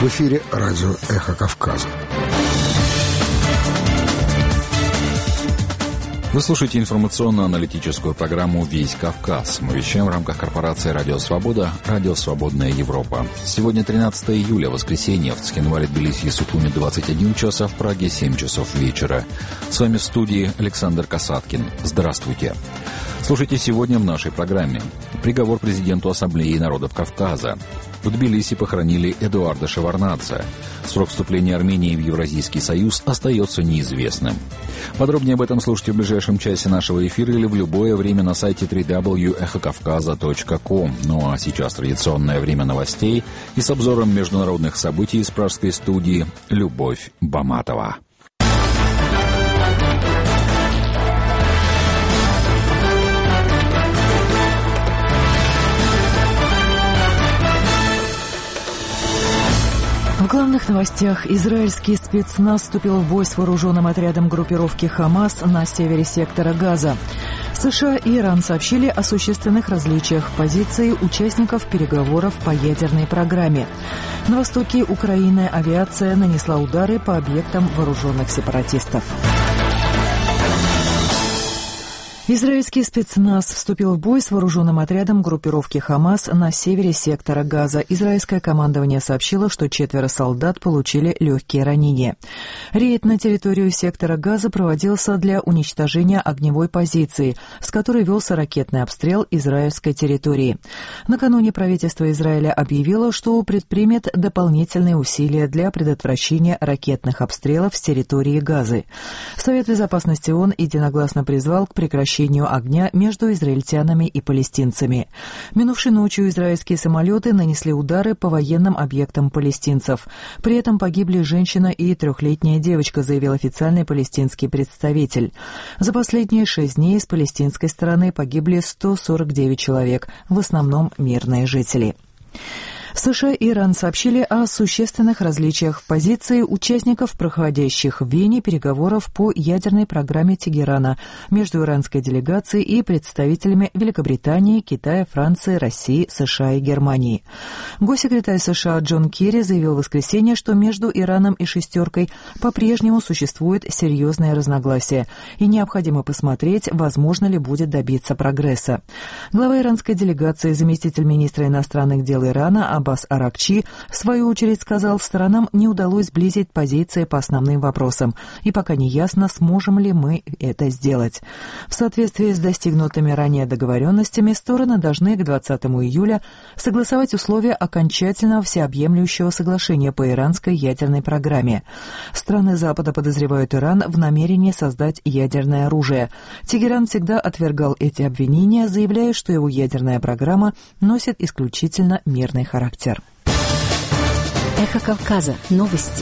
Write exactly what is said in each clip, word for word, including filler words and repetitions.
В эфире радио «Эхо Кавказа». Вы слушаете информационно-аналитическую программу «Весь Кавказ». Мы вещаем в рамках корпорации «Радио Свобода», «Радио Свободная Европа». Сегодня тринадцатое июля, воскресенье. В Цхинвале, Тбилиси и Сухуми двадцать один час, а в Праге семь часов вечера. С вами в студии Александр Касаткин. Здравствуйте. Слушайте сегодня в нашей программе. Приговор президенту Ассамблеи народов Кавказа. В Тбилиси похоронили Эдуарда Шеварднадзе. Срок вступления Армении в Евразийский союз остается неизвестным. Подробнее об этом слушайте в ближайшем часе нашего эфира или в любое время на сайте дабл ю дабл ю дабл ю точка эхо кавказа точка ком. Ну а сейчас традиционное время новостей и с обзором международных событий из пражской студии Любовь Баматова. В главных новостях: израильский спецназ вступил в бой с вооруженным отрядом группировки «Хамас» на севере сектора Газа. США и Иран сообщили о существенных различиях позиций участников переговоров по ядерной программе. На востоке Украины авиация нанесла удары по объектам вооруженных сепаратистов. Израильский спецназ вступил в бой с вооруженным отрядом группировки «Хамас» на севере сектора Газа. Израильское командование сообщило, что четверо солдат получили легкие ранения. Рейд на территорию сектора Газа проводился для уничтожения огневой позиции, с которой велся ракетный обстрел израильской территории. Накануне правительство Израиля объявило, что предпримет дополнительные усилия для предотвращения ракетных обстрелов с территории Газы. Совет Безопасности ООН единогласно призвал к прекращению огня между израильтянами и палестинцами. Минувшей ночью израильские самолеты нанесли удары по военным объектам палестинцев. При этом погибли женщина и трехлетняя девочка, заявил официальный палестинский представитель. За последние шесть дней с палестинской стороны погибли сто сорок девять человек, в основном мирные жители. США и Иран сообщили о существенных различиях в позиции участников проходящих в Вене переговоров по ядерной программе Тегерана между иранской делегацией и представителями Великобритании, Китая, Франции, России, США и Германии. Госсекретарь США Джон Керри заявил в воскресенье, что между Ираном и «шестеркой» по-прежнему существует серьезное разногласие, и необходимо посмотреть, возможно ли будет добиться прогресса. Глава иранской делегации, заместитель министра иностранных дел Ирана Аббас Аракчи, в свою очередь, сказал, сторонам не удалось сблизить позиции по основным вопросам, и пока не ясно, сможем ли мы это сделать. В соответствии с достигнутыми ранее договоренностями, стороны должны к двадцатому июля согласовать условия окончательного всеобъемлющего соглашения по иранской ядерной программе. Страны Запада подозревают Иран в намерении создать ядерное оружие. Тегеран всегда отвергал эти обвинения, заявляя, что его ядерная программа носит исключительно мирный характер. Эхо Кавказа. Новости.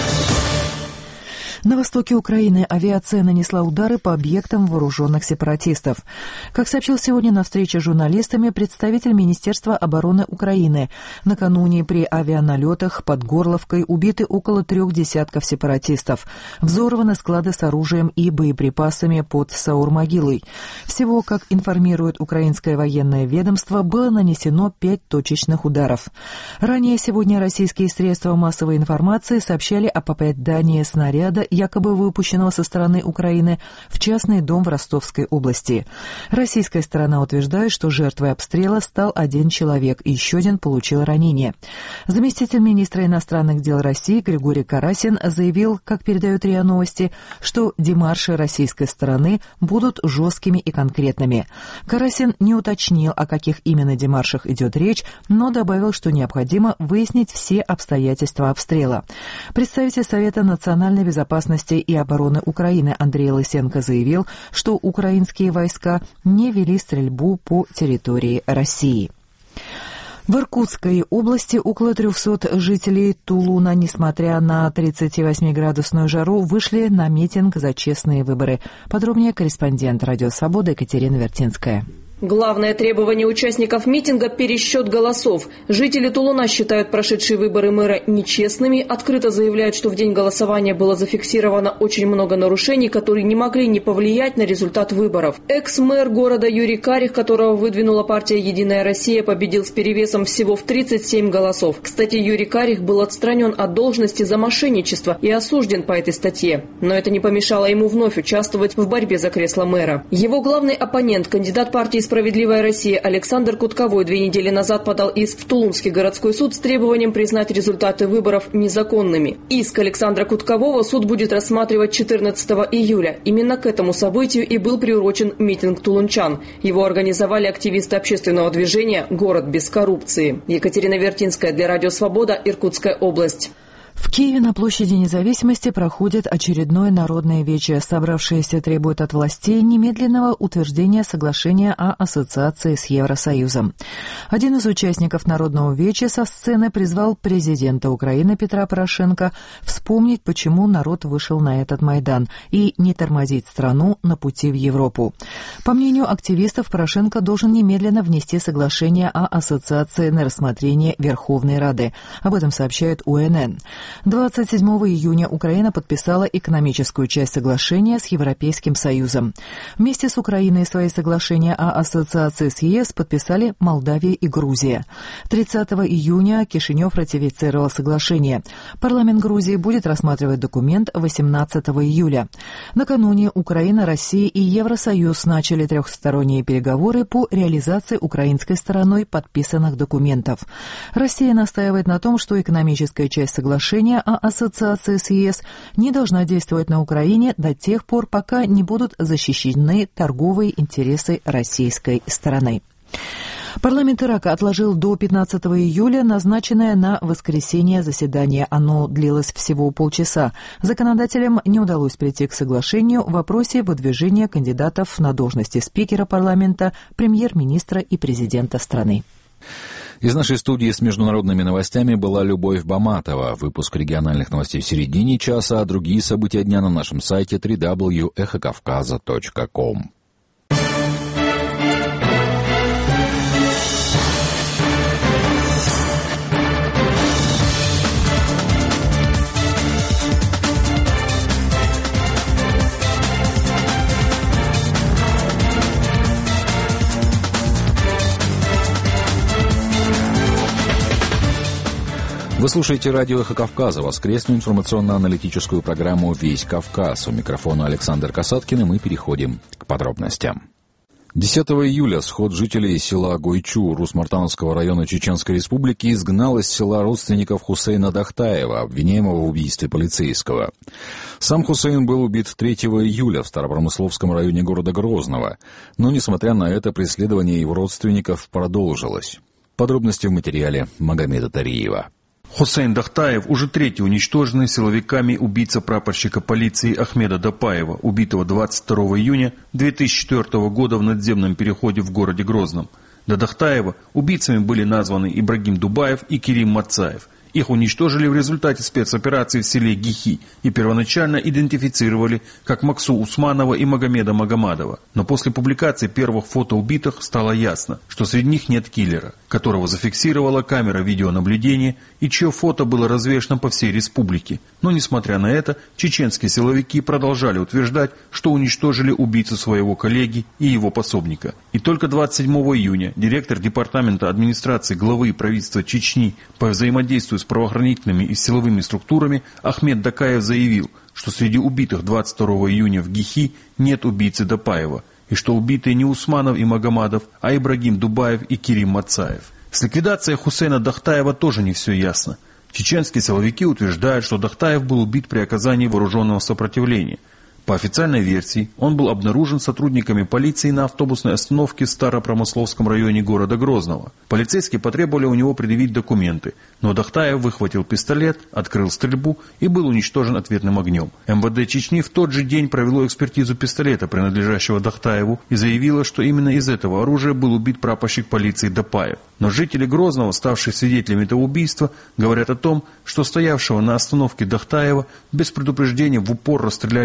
На востоке Украины авиация нанесла удары по объектам вооруженных сепаратистов. Как сообщил сегодня на встрече с журналистами представитель Министерства обороны Украины, накануне при авианалетах под Горловкой убиты около трех десятков сепаратистов. Взорваны склады с оружием и боеприпасами под Саур-могилой. Всего, как информирует украинское военное ведомство, было нанесено пять точечных ударов. Ранее сегодня российские средства массовой информации сообщали о попадании снаряда, якобы выпущенного со стороны Украины, в частный дом в Ростовской области. Российская сторона утверждает, что жертвой обстрела стал один человек, и еще один получил ранение. Заместитель министра иностранных дел России Григорий Карасин заявил, как передают РИА Новости, что демарши российской стороны будут жесткими и конкретными. Карасин не уточнил, о каких именно демаршах идет речь, но добавил, что необходимо выяснить все обстоятельства обстрела. Представитель Совета национальной безопасности и обороны Украины Андрей Лысенко заявил, что украинские войска не вели стрельбу по территории России. В Иркутской области около трехсот жителей Тулуна, несмотря на тридцативосьмиградусную жару, вышли на митинг за честные выборы. Подробнее корреспондент «Радио Свобода» Екатерина Вертинская. Главное требование участников митинга – пересчет голосов. Жители Тулуна считают прошедшие выборы мэра нечестными, открыто заявляют, что в день голосования было зафиксировано очень много нарушений, которые не могли не повлиять на результат выборов. Экс-мэр города Юрий Карих, которого выдвинула партия «Единая Россия», победил с перевесом всего в тридцать семь голосов. Кстати, Юрий Карих был отстранен от должности за мошенничество и осужден по этой статье. Но это не помешало ему вновь участвовать в борьбе за кресло мэра. Его главный оппонент, кандидат партии «Справедливая Россия» Александр Кутковой две недели назад подал иск в Тулунский городской суд с требованием признать результаты выборов незаконными. Иск Александра Куткового суд будет рассматривать четырнадцатого июля. Именно к этому событию и был приурочен митинг тулунчан. Его организовали активисты общественного движения «Город без коррупции». Екатерина Вертинская для Радио Свобода, Иркутская область. В Киеве на площади Независимости проходит очередное народное вече. Собравшиеся требуют от властей немедленного утверждения соглашения о ассоциации с Евросоюзом. Один из участников народного веча со сцены призвал президента Украины Петра Порошенко вспомнить, почему народ вышел на этот Майдан, и не тормозить страну на пути в Европу. По мнению активистов, Порошенко должен немедленно внести соглашение о ассоциации на рассмотрение Верховной Рады. Об этом сообщает У Эн Эн. двадцать седьмого июня Украина подписала экономическую часть соглашения с Европейским Союзом. Вместе с Украиной свои соглашения о ассоциации с Е С подписали Молдавия и Грузия. тридцатого июня Кишинев ратифицировал соглашение. Парламент Грузии будет рассматривать документ восемнадцатого июля. Накануне Украина, Россия и Евросоюз начали трехсторонние переговоры по реализации украинской стороной подписанных документов. Россия настаивает на том, что экономическая часть соглашения о ассоциации с Е С не должна действовать на Украине до тех пор, пока не будут защищены торговые интересы российской стороны. Парламент Ирака отложил до пятнадцатого июля назначенное на воскресенье заседание. Оно длилось всего полчаса. Законодателям не удалось прийти к соглашению в вопросе выдвижения кандидатов на должности спикера парламента, премьер-министра и президента страны. Из нашей студии с международными новостями была Любовь Баматова. Выпуск региональных новостей в середине часа, а другие события дня на нашем сайте дабл ю дабл ю дабл ю точка эхо кавказа точка ком. Вы слушаете радио «Эхо Кавказа», воскресную информационно-аналитическую программу «Весь Кавказ». У микрофона Александр Касаткин, и мы переходим к подробностям. десятого июля сход жителей села Гойчу Рус-Мартановского района Чеченской Республики изгнал из села родственников Хусейна Дахтаева, обвиняемого в убийстве полицейского. Сам Хусейн был убит третьего июля в Старопромысловском районе города Грозного, но, несмотря на это, преследование его родственников продолжилось. Подробности в материале Магомеда Тариева. Хусейн Дахтаев уже третий уничтоженный силовиками убийца прапорщика полиции Ахмеда Дапаева, убитого двадцать второго июня две тысячи четвёртого года в надземном переходе в городе Грозном. До Дахтаева убийцами были названы Ибрагим Дубаев и Керим Мацаев. Их уничтожили в результате спецоперации в селе Гихи и первоначально идентифицировали как Максу Усманова и Магомеда Магомадова. Но после публикации первых фото убитых стало ясно, что среди них нет киллера, которого зафиксировала камера видеонаблюдения и чье фото было развешено по всей республике. Но, несмотря на это, чеченские силовики продолжали утверждать, что уничтожили убийцу своего коллеги и его пособника. И только двадцать седьмого июня директор департамента администрации главы правительства Чечни по взаимодействию с правоохранительными и силовыми структурами Ахмед Дакаев заявил, что среди убитых двадцать второго июня в Гихи нет убийцы Дапаева, и что убитые не Усманов и Магомадов, а Ибрагим Дубаев и Керим Мацаев. С ликвидацией Хусейна Дахтаева тоже не все ясно. Чеченские силовики утверждают, что Дахтаев был убит при оказании вооруженного сопротивления. По официальной версии, он был обнаружен сотрудниками полиции на автобусной остановке в Старопромысловском районе города Грозного. Полицейские потребовали у него предъявить документы, но Дахтаев выхватил пистолет, открыл стрельбу и был уничтожен ответным огнем. эм вэ дэ Чечни в тот же день провело экспертизу пистолета, принадлежащего Дахтаеву, и заявило, что именно из этого оружия был убит прапорщик полиции Дапаев. Но жители Грозного, ставшие свидетелями этого убийства, говорят о том, что стоявшего на остановке Дахтаева без предупреждения в упор расстреляли подъехавшие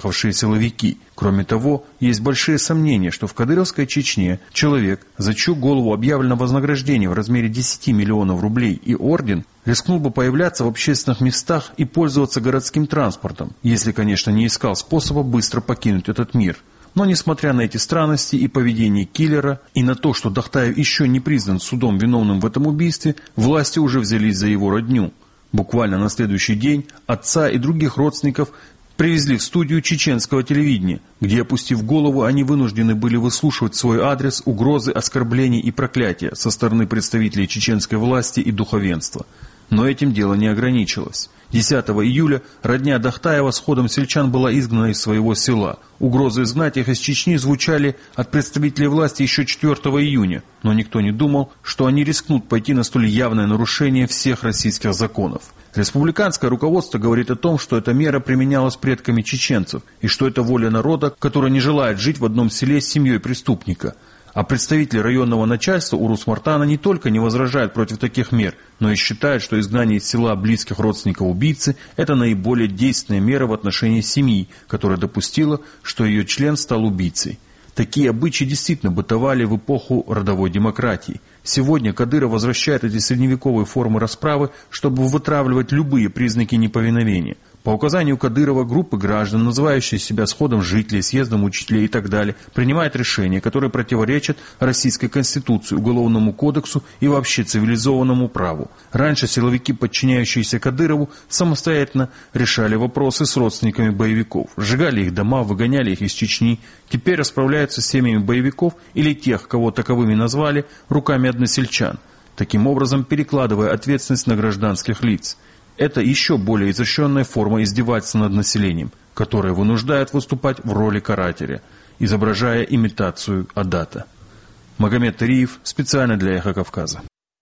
приехавшие силовики. Кроме того, есть большие сомнения, что в кадыровской Чечне человек, за чью голову объявлено вознаграждение в размере десяти миллионов рублей и орден, рискнул бы появляться в общественных местах и пользоваться городским транспортом, если, конечно, не искал способа быстро покинуть этот мир. Но, несмотря на эти странности и поведение киллера, и на то, что Дахтаев еще не признан судом виновным в этом убийстве, власти уже взялись за его родню. Буквально на следующий день отца и других родственников привезли в студию чеченского телевидения, где, опустив голову, они вынуждены были выслушивать в свой адрес угрозы, оскорбления и проклятия со стороны представителей чеченской власти и духовенства. Но этим дело не ограничилось. десятого июля родня Дахтаева с ходом сельчан была изгнана из своего села. Угрозы изгнать их из Чечни звучали от представителей власти еще четвёртого июня, но никто не думал, что они рискнут пойти на столь явное нарушение всех российских законов. Республиканское руководство говорит о том, что эта мера применялась предками чеченцев, и что это воля народа, который не желает жить в одном селе с семьей преступника. А представители районного начальства Урус-Мартана не только не возражают против таких мер, но и считают, что изгнание из села близких родственников убийцы – это наиболее действенная мера в отношении семьи, которая допустила, что ее член стал убийцей. Такие обычаи действительно бытовали в эпоху родовой демократии. Сегодня Кадыров возвращает эти средневековые формы расправы, чтобы вытравливать любые признаки неповиновения. По указанию Кадырова группы граждан, называющие себя сходом жителей, съездом учителей и так далее, принимают решения, которые противоречат Российской Конституции, Уголовному кодексу и вообще цивилизованному праву. Раньше силовики, подчиняющиеся Кадырову, самостоятельно решали вопросы с родственниками боевиков, сжигали их дома, выгоняли их из Чечни. Теперь расправляются с семьями боевиков или тех, кого таковыми назвали, руками односельчан, таким образом перекладывая ответственность на гражданских лиц. Это еще более изощренная форма издевательства над населением, которая вынуждает выступать в роли карателя, изображая имитацию Адата. Магомед Тариев специально для «Эхо Кавказа».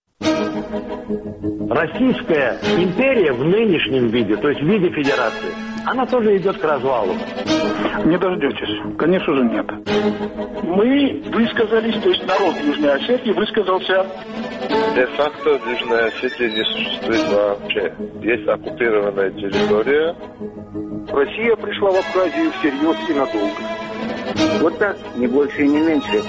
Российская империя в нынешнем виде, то есть в виде федерации, она тоже идет к развалу. Не дождетесь. Конечно же, нет. Мы высказались, то есть народ Южной Осетии высказался. Де-факто в Южной Осетии не существует вообще. Есть оккупированная территория. Россия пришла в Абхазию всерьез и надолго. Вот так, не больше и не меньше.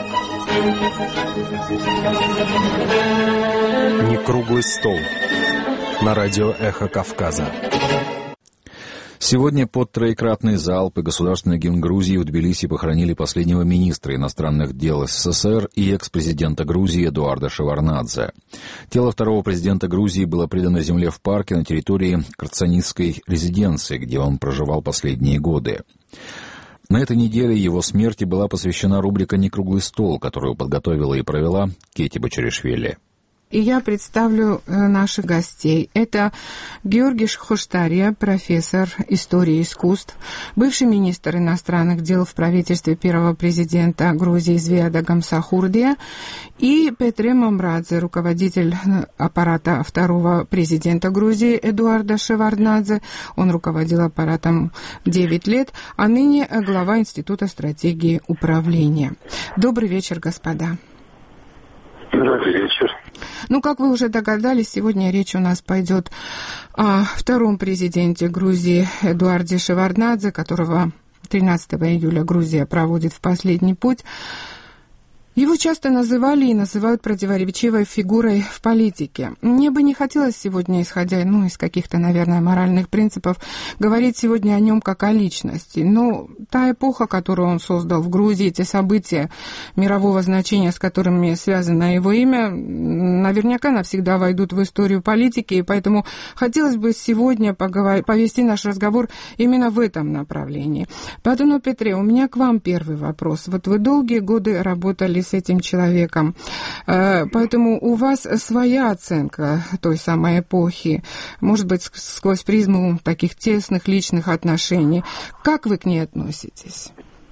Не круглый стол. На радио «Эхо Кавказа». Сегодня под троекратный залп и государственный гимн Грузии в Тбилиси похоронили последнего министра иностранных дел СССР и экс-президента Грузии Эдуарда Шеварднадзе. Тело второго президента Грузии было предано земле в парке на территории Крцанистской резиденции, где он проживал последние годы. На этой неделе его смерти была посвящена рубрика «Не круглый стол», которую подготовила и провела Кети Бачаришвили. И я представлю наших гостей. Это Георгий Хоштария, профессор истории искусств, бывший министр иностранных дел в правительстве первого президента Грузии Звияда Гамсахурдия, и Петре Мамрадзе, руководитель аппарата второго президента Грузии Эдуарда Шеварднадзе. Он руководил аппаратом девять лет, а ныне глава Института стратегии управления. Добрый вечер, господа. Добрый вечер. Ну, как вы уже догадались, сегодня речь у нас пойдет о втором президенте Грузии Эдуарде Шеварднадзе, которого тринадцатого июля Грузия проводит в последний путь. Его часто называли и называют противоречивой фигурой в политике. Мне бы не хотелось сегодня, исходя ну, из каких-то, наверное, моральных принципов, говорить сегодня о нем как о личности. Но та эпоха, которую он создал в Грузии, те события мирового значения, с которыми связано его имя, наверняка навсегда войдут в историю политики. И поэтому хотелось бы сегодня поговор... повести наш разговор именно в этом направлении. Поэтому, Петре, у меня к вам первый вопрос. Вот вы долгие годы работали с этим человеком. Поэтому у вас своя оценка той самой эпохи, может быть, сквозь призму таких тесных личных отношений. Как вы к ней относитесь?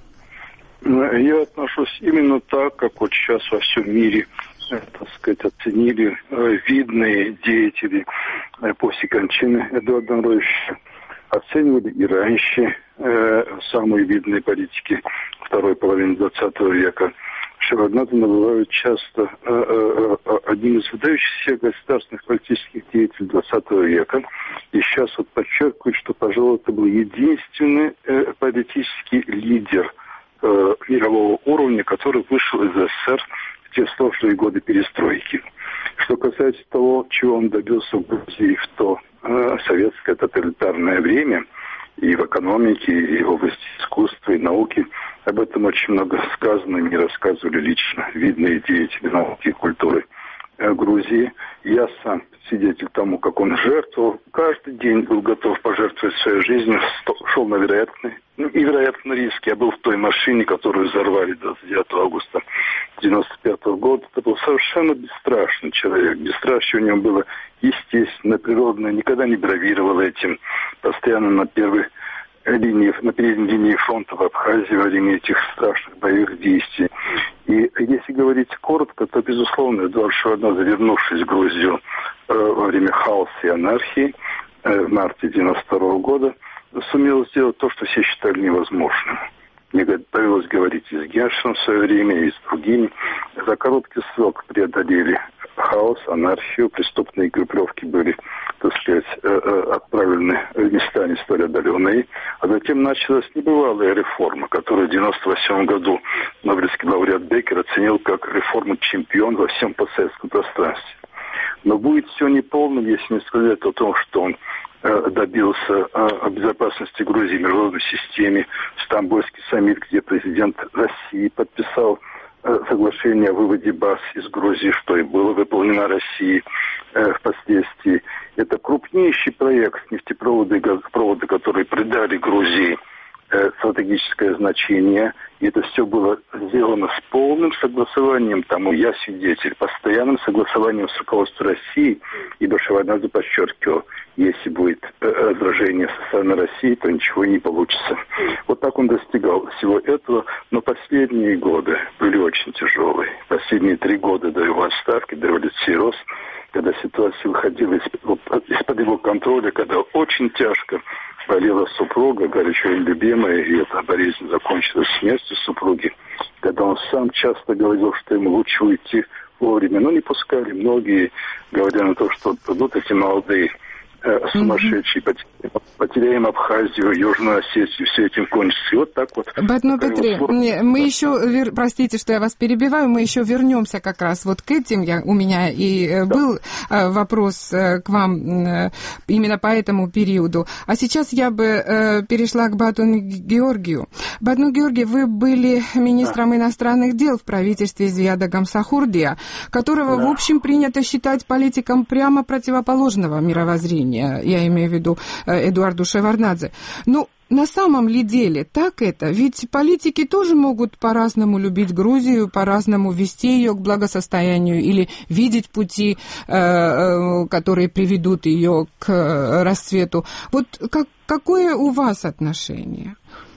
Я отношусь именно так, как вот сейчас во всем мире, так сказать, оценили видные деятели после кончины Эдуарда Андроновича. Оценивали и раньше э, самые видные политики второй половины двадцатого века. Шеварднадзе называют часто э, э, одним из выдающихся государственных политических деятелей двадцатого века. И сейчас вот подчеркивают, что, пожалуй, это был единственный э, политический лидер э, мирового уровня, который вышел из СССР в те сложные годы перестройки. Что касается того, чего он добился в Грузии в то э, советское тоталитарное время, и в экономике, и в области искусства, и науки, об этом очень много сказано, мне рассказывали лично видные деятели науки и культуры э, Грузии. Я сам свидетель тому, как он жертвовал, каждый день был готов пожертвовать своей жизнью, шел на вероятный, ну, невероятный риск. Я был в той машине, которую взорвали двадцать девятого августа девяносто пятого года. Это был совершенно бесстрашный человек. Бесстрашие у него было естественное, природное, никогда не бравировал этим. Постоянно на первой линии, на передней линии фронта в Абхазии во время этих страшных боевых действий. И если говорить коротко, то, безусловно, Эдуард Шеварднадзе, вернувшись в Грузию э, во время хаоса и анархии э, в марте девяносто второго года, сумел сделать то, что все считали невозможным. Мне довелось говорить и с Гершином в свое время, и с другими. За короткий срок преодолели хаос, анархию, преступные группировки были, так сказать, отправлены в места не столь отдаленные. А затем началась небывалая реформа, которую в девяносто восьмом году Нобелевский лауреат Беккер оценил как реформу-чемпион во всем постсоветском пространстве. Но будет все неполным, если не сказать о том, что он добился о безопасности Грузии в международной системе. Стамбульский саммит, где президент России подписал соглашение о выводе баз из Грузии, что и было выполнено Россией э, впоследствии. Это крупнейший проект нефтепровода и газопровода, которые придали Грузии э, стратегическое значение. И это все было сделано с полным согласованием, тому я свидетель, постоянным согласованием с руководством России. Ибо Шеварднадзе подчеркивал, если будет э, возражение со стороны России, то ничего не получится. Вот так он достигал всего этого, но последние годы были очень тяжелые. Последние три года до его отставки, до революции РОС, когда ситуация выходила из- из-под его контроля, когда очень тяжко болела супруга, горячо им любимая, и эта болезнь закончилась смертью супруги, когда он сам часто говорил, что ему лучше уйти вовремя, но не пускали многие, говоря на то, что придут эти молодые сумасшедшие, mm-hmm. потеряем Абхазию, Южную Осетию, все этим кончится. И вот так вот. Батно Петре, вот... мы еще, простите, что я вас перебиваю, мы еще вернемся как раз вот к этим. Я, у меня и да. был вопрос к вам именно по этому периоду. А сейчас я бы перешла к Батону Георгию. Батон Георгий, вы были министром да. иностранных дел в правительстве Зияда Гамсахурдия, которого, да. в общем, принято считать политиком прямо противоположного мировоззрения. Я имею в виду Эдуарду Шеварднадзе. Но на самом ли деле так это? Ведь политики тоже могут по-разному любить Грузию, по-разному вести ее к благосостоянию или видеть пути, которые приведут ее к расцвету. Вот как, какое у вас отношение?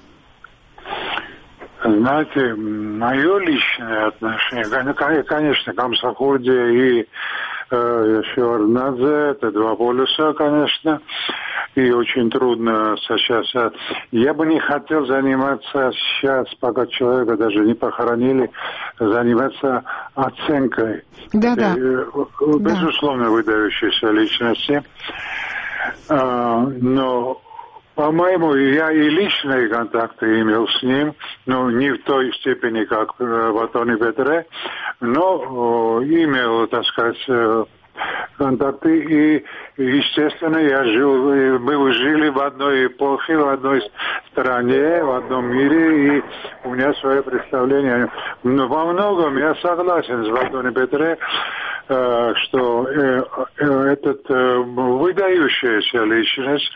Знаете, мое личное отношение, конечно, Гамсахурдия и э, Шеварднадзе, это два полюса, конечно, и очень трудно сейчас. Я бы не хотел заниматься сейчас, пока человека даже не похоронили, заниматься оценкой. Да-да. Безусловно, выдающейся личности. А, но по-моему, я и личные контакты имел с ним, но не в той степени, как Батон Петре, но имел, так сказать, контакты. И, естественно, я жил, мы жили в одной эпохе, в одной стране, в одном мире, и у меня свое представление. Но во многом я согласен с Батоном Петре, что этот выдающаяся личность,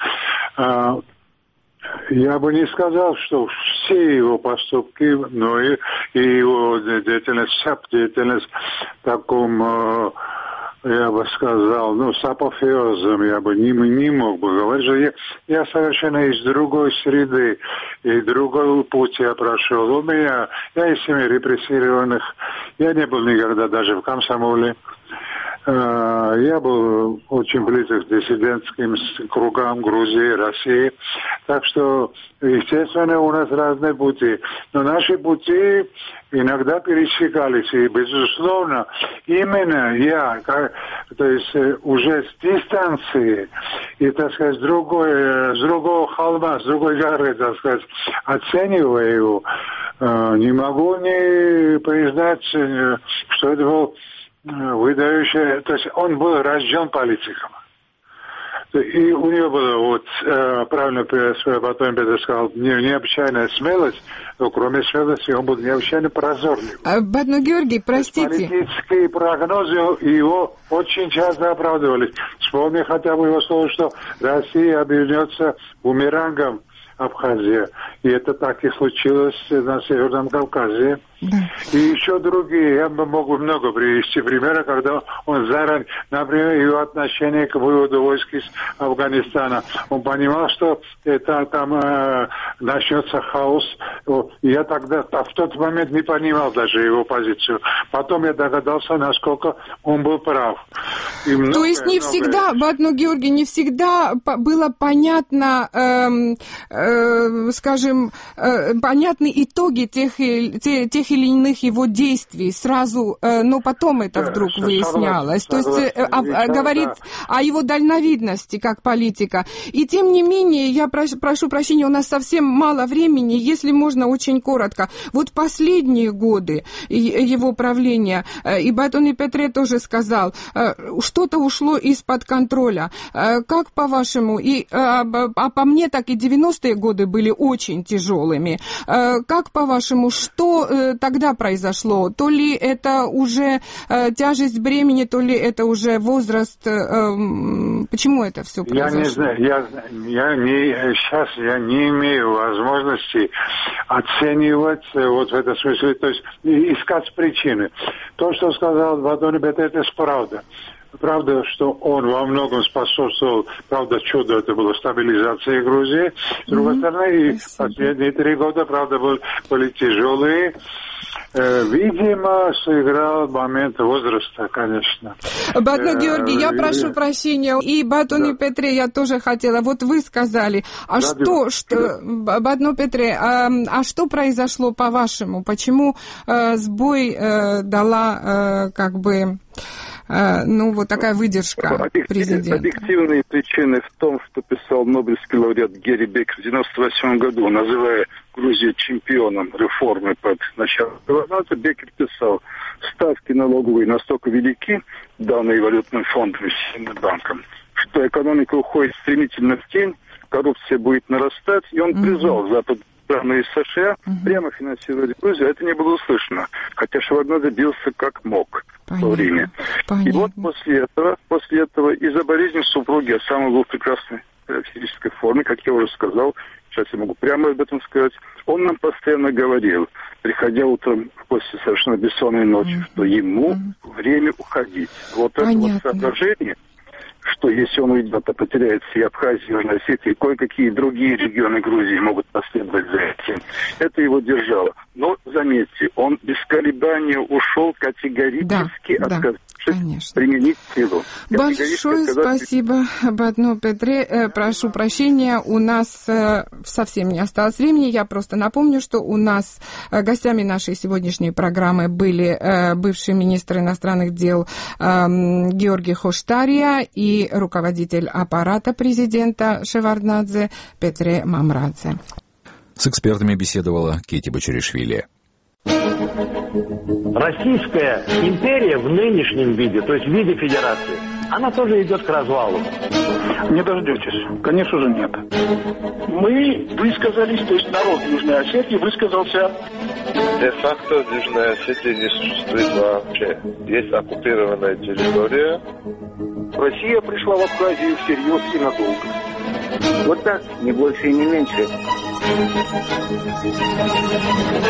я бы не сказал, что все его поступки, но и, и его деятельность, деятельность в таком, я бы сказал, ну, с апофеозом я бы не, не мог бы говорить, что я, я совершенно из другой среды, и другой путь я прошел. У меня, я из семьи репрессированных, я не был никогда даже в комсомоле. Я был очень близок к диссидентским кругам Грузии, России. Так что, естественно, у нас разные пути. Но наши пути иногда пересекались. И, безусловно, именно я, как, то есть уже с дистанции и, так сказать, с, другой, с другого холма, с другой горы, так сказать, оценивая его, не могу не признать, что это был выдающий, то есть он был рожден политиком. И у него была, вот, правильно потом Петр сказал, необычайная смелость, но кроме смелости он был необычайно прозорлив. Батно Георгий, простите. Политические прогнозы его очень часто оправдывались. Вспомни хотя бы его слово, что Россия обернется бумерангом Абхазия. И это так и случилось на Северном Кавказе. Да. И еще другие. Я могу много привести примеры, когда он заранее, например, его отношение к выводу войск из Афганистана. Он понимал, что это там э, начнется хаос. Я тогда в тот момент не понимал даже его позицию. Потом я догадался, насколько он был прав. И многое, То есть не многое... всегда, Батно Георгий, не всегда было понятно, э, э, скажем, э, понятны итоги тех, тех, тех или иных его действий сразу, э, но потом это вдруг да, выяснялось. Согласен, То есть э, а, говорит да. о его дальновидности как политика. И тем не менее, я прошу, прошу прощения, у нас совсем мало времени, если можно очень коротко. Вот последние годы его правления, э, и Батони Петре тоже сказал, э, что-то ушло из-под контроля. Э, как по-вашему, и, э, а по мне так и девяностые годы были очень тяжелыми. Э, как по-вашему, что э, тогда произошло? То ли это уже э, тяжесть бремени, то ли это уже возраст? Э, э, почему это все произошло? Я не знаю. Я, я не, сейчас я не имею возможности оценивать вот в этом смысле, то есть искать причины. То, что сказал Батони Петре, это правда. Правда, что он во многом способствовал, правда, чудо это было стабилизации Грузии. С другой mm-hmm. стороны, и последние три года, правда, были, были тяжелые. Э, видимо, сыграл момент возраста, конечно. Батно Георгий, я прошу прощения. И Батони да. Петре я тоже хотела. Вот вы сказали, а да, что, да. что Батно Петре, а, а что произошло по-вашему? Почему э, сбой э, дала э, как бы... Ну, вот такая выдержка президента. Объективные причины в том, что писал нобелевский лауреат Герри Беккер в девяносто восьмом году, называя Грузию чемпионом реформы под началом государства. Беккер писал, ставки налоговые настолько велики, данные валютным фондом и Всемирным банком, что экономика уходит стремительно в тень, коррупция будет нарастать, и он призвал mm-hmm. Запад страны из США uh-huh. прямо финансировали Грузию, это не было услышано. Хотя Шеварднадзе бился как мог Понятно. в то время. Понятно. И вот после этого, после этого из-за болезни супруги, а сам он был в прекрасной физической форме, как я уже сказал, сейчас я могу прямо об этом сказать, он нам постоянно говорил, приходя утром после совершенно бессонной ночи, uh-huh. что ему uh-huh. время уходить. Вот Понятно. это вот соображение, что если он уйдет, то потеряется и Абхазия, и Южная Осетия, и кое-какие другие регионы Грузии могут последовать за этим. Это его держало. Но, заметьте, он без колебания ушел категорически, да, отказавшись да, применить силу. Большое спасибо, Батно Петре. Прошу прощения, у нас совсем не осталось времени. Я просто напомню, что у нас гостями нашей сегодняшней программы были бывший министр иностранных дел Георгий Хоштария и руководитель аппарата президента Шеварднадзе Петре Мамрадзе. С экспертами беседовала Кетти Бачаришвили. Российская империя в нынешнем виде, то есть в виде федерации, она тоже идет к развалу. Не дождетесь. Конечно же, нет. Мы высказались, то есть народ Южной Осетии высказался. Де-факто Южная Осетия не существует вообще. Есть оккупированная территория. Россия пришла в Абхазию всерьез и надолго. Вот так, не больше и не меньше.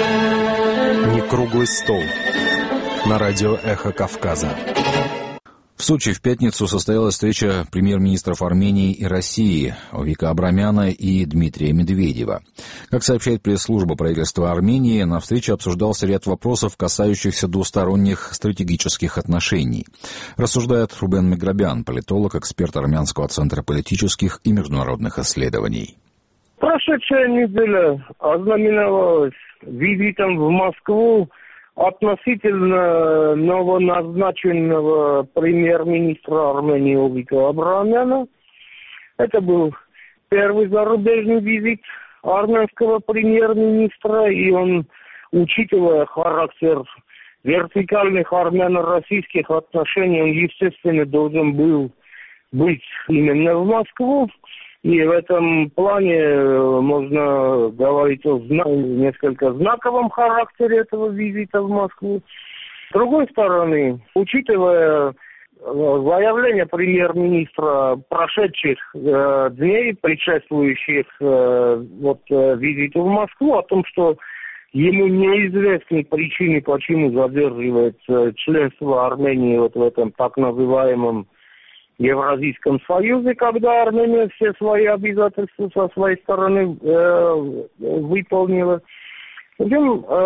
Не круглый стол. На радио «Эхо Кавказа». В Сочи в пятницу состоялась встреча премьер-министров Армении и России Овика Абрамяна и Дмитрия Медведева. Как сообщает пресс-служба правительства Армении, на встрече обсуждался ряд вопросов, касающихся двусторонних стратегических отношений. Рассуждает Рубен Миграбян, политолог, эксперт Армянского центра политических и международных исследований. Прошедшая неделя ознаменовалась визитом в Москву относительно новоназначенного премьер-министра Армении Овика Абрамяна. Это был первый зарубежный визит армянского премьер-министра, и он, учитывая характер вертикальных армяно-российских отношений, он, естественно, должен был быть именно в Москву. И в этом плане можно говорить о зна- несколько знаковом характере этого визита в Москву. С другой стороны, учитывая заявление премьер-министра прошедших э, дней, предшествующих э, вот, э, визиту в Москву, о том, что ему неизвестны причины, почему задерживается членство Армении вот в этом так называемом Евразийском союзе, когда Армения все свои обязательства со своей стороны э, выполнила. Затем, э,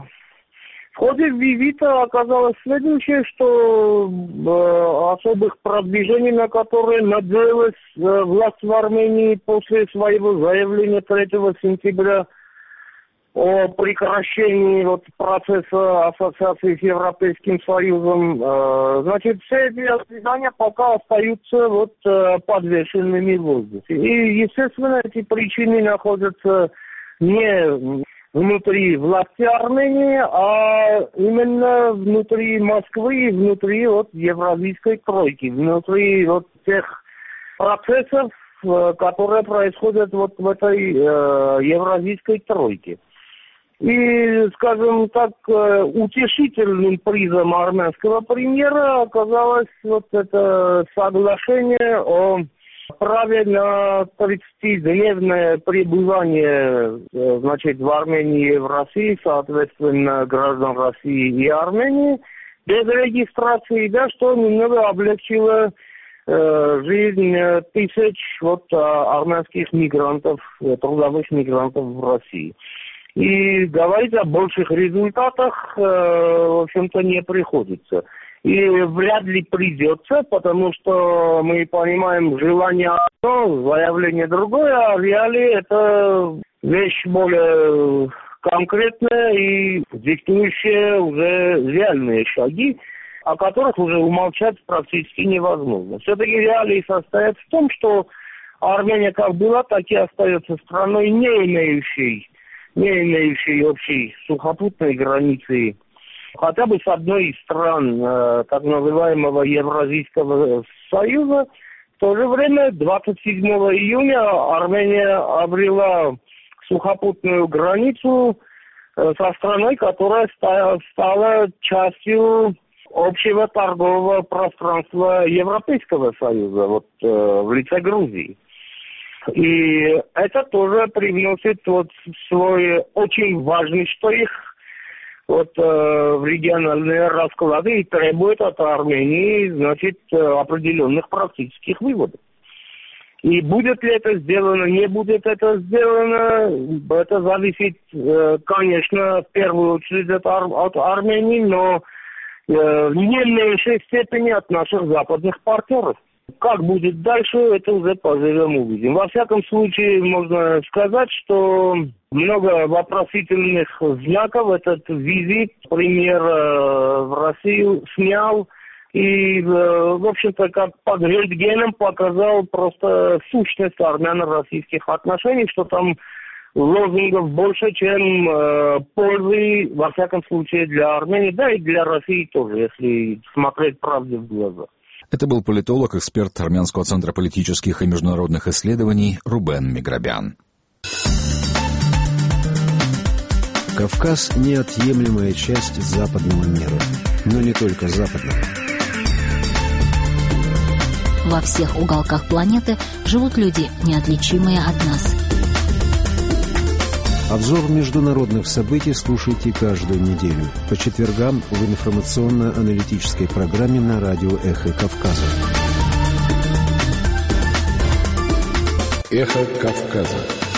в ходе визита оказалось следующее, что э, особых продвижений, на которые надеялась э, власть в Армении после своего заявления третьего сентября о прекращении вот, процесса ассоциации с Европейским Союзом, э, значит, все эти ожидания пока остаются вот, э, подвешенными в воздухе. И, естественно, эти причины находятся не внутри власти Армении, а именно внутри Москвы и внутри вот, евразийской тройки, внутри вот, тех процессов, э, которые происходят вот, в этой э, евразийской тройке. И, скажем так, утешительным призом армянского премьера оказалось вот это соглашение о праве на тридцатидневное пребывание, значит, в Армении и в России, соответственно, граждан России и Армении, без регистрации, да, что немного облегчило э, жизнь тысяч вот, армянских мигрантов, трудовых мигрантов в России. И говорить о больших результатах, э, в общем-то, не приходится. И вряд ли придется, потому что мы понимаем, желание одно, заявление другое, а реалии это вещь более конкретная и диктующая уже реальные шаги, о которых уже умолчать практически невозможно. Все-таки реалии состоят в том, что Армения как была, так и остается страной, не имеющей не имеющей общей сухопутной границы, хотя бы с одной из стран э, так называемого Евразийского союза. В то же время двадцать седьмого июня Армения обрела сухопутную границу э, со страной, которая ста- стала частью общего торгового пространства Европейского союза, вот э, в лице Грузии. И это тоже привносит вот свой очень важный штрих вот, э, в региональные расклады и требует от Армении, значит, определенных практических выводов. И будет ли это сделано, не будет это сделано, это зависит, э, конечно, в первую очередь от, Ар- от Армении, но э, в не меньшей степени от наших западных партнеров. Как будет дальше, это уже поживем увидим. Во всяком случае, можно сказать, что много вопросительных знаков этот визит премьера в Россию снял. И, в общем-то, как под рентгеном показал просто сущность армяно-российских отношений, что там лозунгов больше, чем э, пользы, во всяком случае, для Армении, да и для России тоже, если смотреть правде в глаза. Это был политолог, эксперт Армянского центра политических и международных исследований Рубен Миграбян. Кавказ – неотъемлемая часть западного мира, но не только западного. Во всех уголках планеты живут люди, неотличимые от нас. Обзор международных событий слушайте каждую неделю по четвергам в информационно-аналитической программе на радио «Эхо Кавказа». «Эхо Кавказа».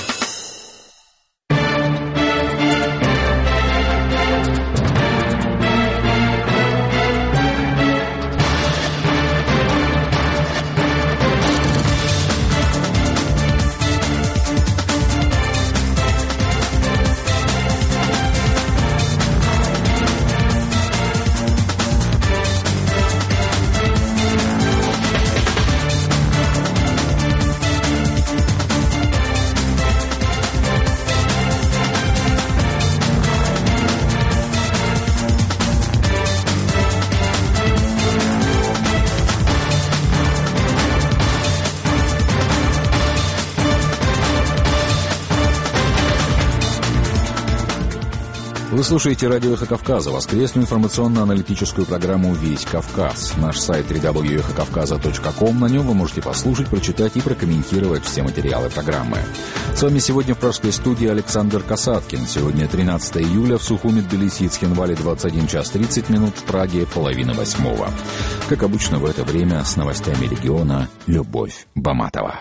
Вы слушаете радио «Эхо Кавказа», воскресную информационно-аналитическую программу «Весь Кавказ». Наш сайт дабл ю дабл ю дабл ю точка эхо кавказа точка ком. На нем вы можете послушать, прочитать и прокомментировать все материалы программы. С вами сегодня в пражской студии Александр Касаткин. Сегодня тринадцатое июля, в Сухуми, Тбилиси и Цхинвале двадцать один час тридцать минут, в Праге половина восьмого. Как обычно в это время с новостями региона Любовь Баматова.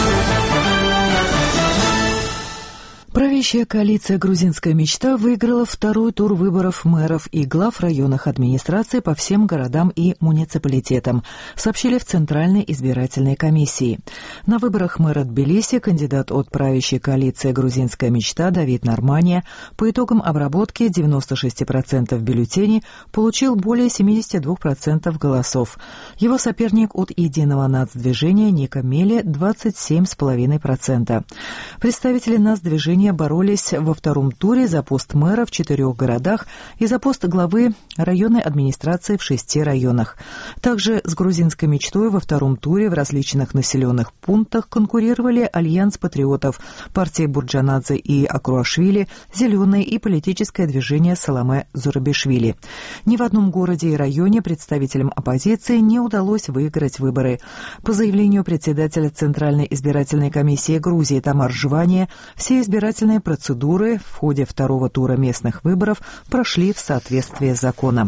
Правящая коалиция «Грузинская мечта» выиграла второй тур выборов мэров и глав районных администраций по всем городам и муниципалитетам, сообщили в Центральной избирательной комиссии. На выборах мэра Тбилиси кандидат от правящей коалиции «Грузинская мечта» Давид Нормания по итогам обработки девяносто шесть процентов бюллетеней получил более семьдесят два процента голосов. Его соперник от единого нацдвижения Ника Мели двадцать семь целых пять десятых процента. Представители нацдвижения боролись во втором туре за пост мэра в четырех городах и за пост главы районной администрации в шести районах. Также с «Грузинской мечтой» во втором туре в различных населенных пунктах конкурировали Альянс патриотов, партии Бурджанадзе и Акруашвили, Зеленые и политическое движение Саламе Зурабишвили. Ни в одном городе и районе представителям оппозиции не удалось выиграть выборы. По заявлению председателя Центральной избирательной комиссии Грузии Тамар Жвания, все избиратели Избирательные процедуры в ходе второго тура местных выборов прошли в соответствии с законом.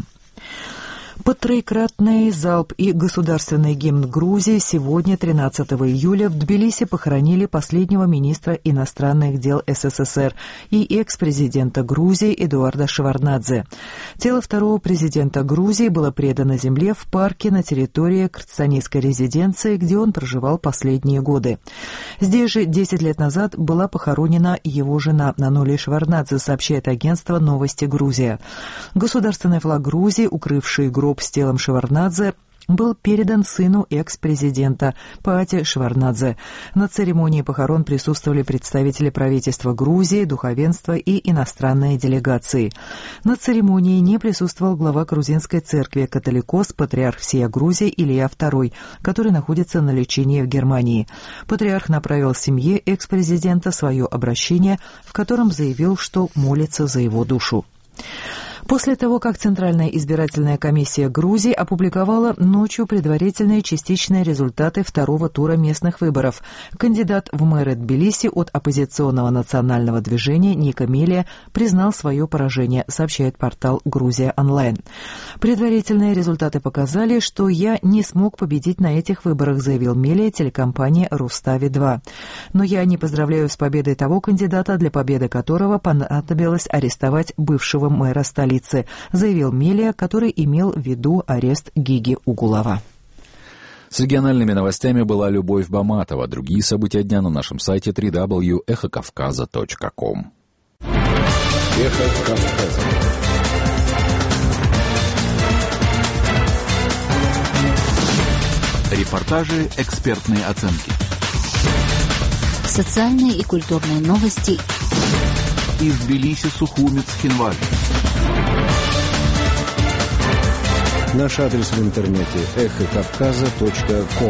Под троекратный залп и государственный гимн Грузии сегодня, тринадцатого июля, в Тбилиси похоронили последнего министра иностранных дел СССР и экс-президента Грузии Эдуарда Шеварднадзе. Тело второго президента Грузии было предано земле в парке на территории кыргызстанской резиденции, где он проживал последние годы. Здесь же десять лет назад была похоронена его жена Нанули Шеварднадзе, сообщает агентство «Новости Грузия». Государственный флаг Грузии, укрывший гроб с телом Шеварднадзе, был передан сыну экс-президента Паати Шеварднадзе. На церемонии похорон присутствовали представители правительства Грузии, духовенства и иностранные делегации. На церемонии не присутствовал глава грузинской церкви католикос, патриарх всея Грузии Илья второй, который находится на лечении в Германии. Патриарх направил семье экс-президента свое обращение, в котором заявил, что молится за его душу. После того, как Центральная избирательная комиссия Грузии опубликовала ночью предварительные частичные результаты второго тура местных выборов, кандидат в мэры Тбилиси от оппозиционного национального движения Ника Мели признал свое поражение, сообщает портал «Грузия онлайн». Предварительные результаты показали, что я не смог победить на этих выборах, заявил Мели телекомпании «Рустави-два». Но я не поздравляю с победой того кандидата, для победы которого понадобилось арестовать бывшего мэра столицы, заявил Мелия, который имел в виду арест Гиги Угулова. С региональными новостями была Любовь Баматова. Другие события дня на нашем сайте дабл ю дабл ю дабл ю точка эхо кавказа точка ком. Эхо Кавказа. Репортажи, экспертные оценки. Социальные и культурные новости. Из Тбилиси, Сухуми, Цхинвали. Наш адрес в интернете эхо кавказа точка ком.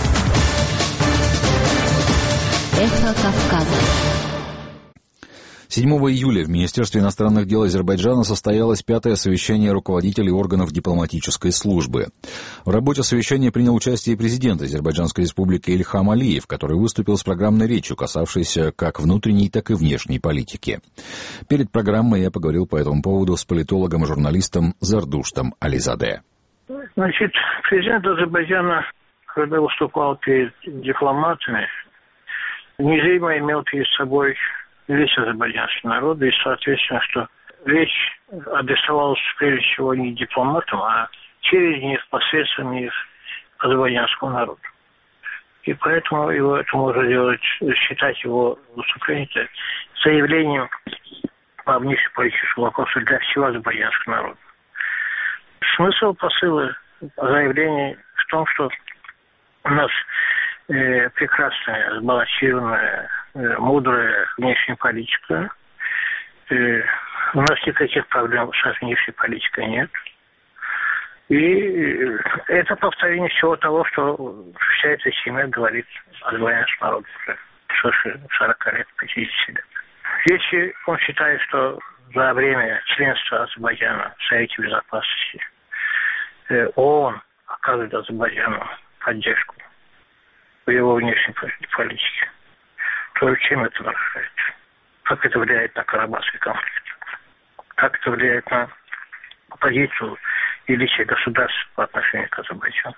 Эхо Кавказа. седьмого июля в Министерстве иностранных дел Азербайджана состоялось пятое совещание руководителей органов дипломатической службы. В работе совещания принял участие президент Азербайджанской республики Ильхам Алиев, который выступил с программной речью, касавшейся как внутренней, так и внешней политики. Перед программой я поговорил по этому поводу с политологом и журналистом Зардуштом Ализаде. Значит, президент Азербайджана, когда выступал перед дипломатами, незримо имел перед собой весь азербайджанский народ, и, соответственно, что речь адресовалась прежде всего не дипломатам, а через них, посредством них, азербайджанскому народу. И поэтому его это можно делать, считать его выступление заявлением по внешнеполитическому вопросу для всего азербайджанского народа. Смысл посыла заявления в том, что у нас э, прекрасная, сбалансированная, э, мудрая внешняя политика. Э, у нас никаких проблем с внешней политикой нет. И э, это повторение всего того, что вся эта семья говорит азербайджанскому народу уже сорок лет, пятьдесят лет. Если он считает, что за время членства Азербайджана в Совете Безопасности э, ООН оказывает Азербайджану поддержку в его внешней политике, то чем это нарушает? Как это влияет на Карабахский конфликт? Как это влияет на позицию величия государств по отношению к Азербайджану?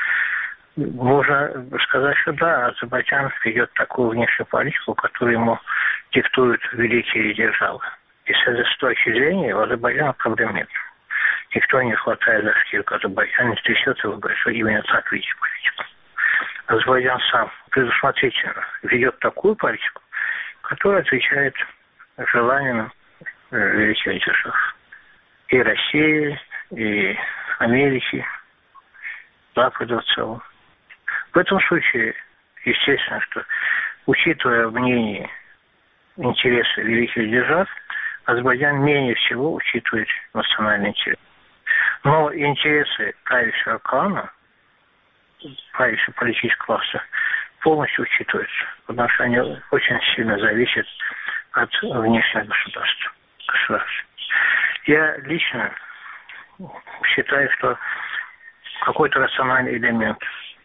Можно сказать, что да, Азербайджан ведет такую внешнюю политику, которую ему диктуют великие державы. И с этой точки зрения у Азербайджана проблем нет. Никто не хватает за шкирку Азербайджана, не трясет его, говорит, что именно так видит политику. Азербайджан сам предусмотрительно ведет такую политику, которая отвечает желаниям великих держав. И России, и Америки, Запада в целом. В этом случае, естественно, что, учитывая мнение, интересы великих держав, Азербайджан менее всего учитывает национальный интерес. Но интересы правящего клана, правящего политического класса, полностью учитываются, потому что они очень сильно зависят от внешних государств. государств. Я лично считаю, что какой-то рациональный элемент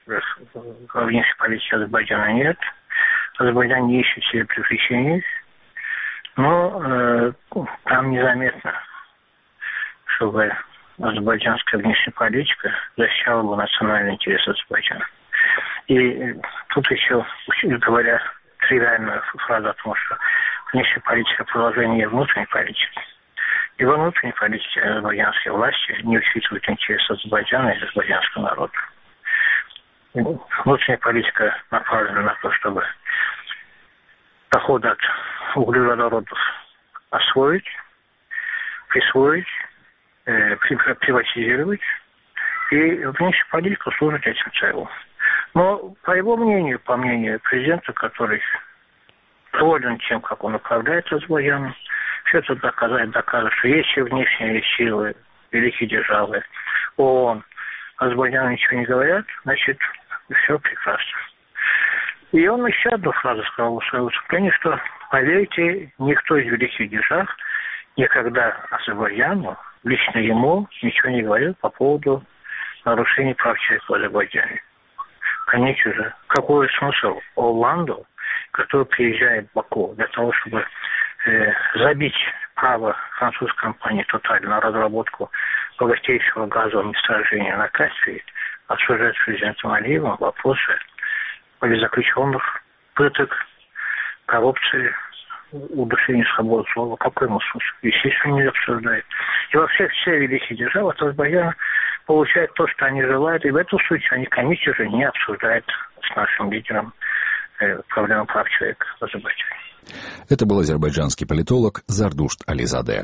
во внешней политике Азербайджана нет. Азербайджан не ищет себе привлечений, но э, там незаметно, чтобы азербайджанская внешняя политика защищала бы национальный интерес Азербайджана. И тут еще, говоря тривиальную фразу о том, что внешняя политика – продолжение внутренней политики. И во внутренней политике азербайджанские власти не учитывают интерес Азербайджана и азербайджанского народа. Внутренняя политика направлена на то, чтобы доходы от углеводородов освоить, присвоить, э, приватизировать, и внешняя политика служит этим целям. Но, по его мнению, по мнению президента, который доволен тем, как он управляет Азербайджаном, все это доказать, доказывает, что если внешние силы, великие державы, ООН, Азербайджану ничего не говорят, значит, все прекрасно. И он еще одну фразу сказал в своем выступлении, что, поверьте, никто из великих держав никогда Азербайджану, лично ему, ничего не говорил по поводу нарушений прав человека в Азербайджане. Конечно же, какой смысл Оланду, который приезжает в Баку для того, чтобы э, забить право французской компании «Тоталь» на разработку богатейшего газового месторождения на Каспии, обсуждать с президентом Алиевым вопросы политзаключенных, пыток, коррупции, удушения свободы слова. Какой ему смысл? Естественно, не обсуждает. И вообще все великие державы от Азербайджана получают то, что они желают, и в этом случае они, конечно же, не обсуждают с нашим лидером э, проблему прав человека в Азербайджане. Это был азербайджанский политолог Зардушт Ализаде.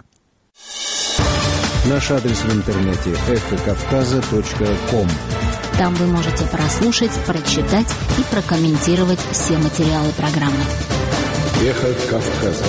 Наш адрес в интернете эхо кавказа точка ком. Там вы можете прослушать, прочитать и прокомментировать все материалы программы. Эхо Кавказа.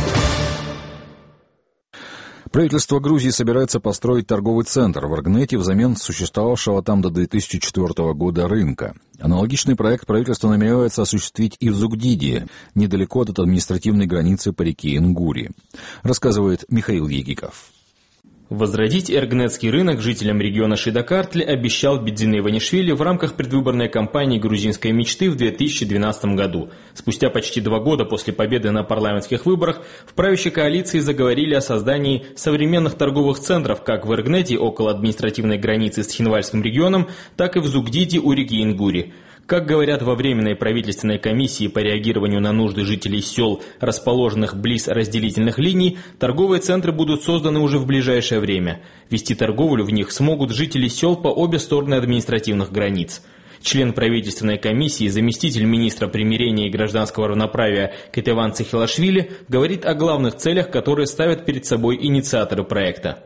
Правительство Грузии собирается построить торговый центр в Оргнете взамен существовавшего там до две тысячи четвёртого года рынка. Аналогичный проект правительство намеревается осуществить и в Зугдиде, недалеко от административной границы по реке Ингури, рассказывает Михаил Егиков. Возродить эргнетский рынок жителям региона Шидакартли обещал Бедзин Иванишвили в рамках предвыборной кампании грузинской мечты в две тысячи двенадцатом году. Спустя почти два года после победы на парламентских выборах в правящей коалиции заговорили о создании современных торговых центров как в Эргнете около административной границы с Тхинвальским регионом, так и в Зугдиде у реки Ингури. Как говорят во Временной правительственной комиссии по реагированию на нужды жителей сел, расположенных близ разделительных линий, торговые центры будут созданы уже в ближайшее время. Вести торговлю в них смогут жители сел по обе стороны административных границ. Член правительственной комиссии, заместитель министра примирения и гражданского равноправия Кетеван Цихилашвили говорит о главных целях, которые ставят перед собой инициаторы проекта.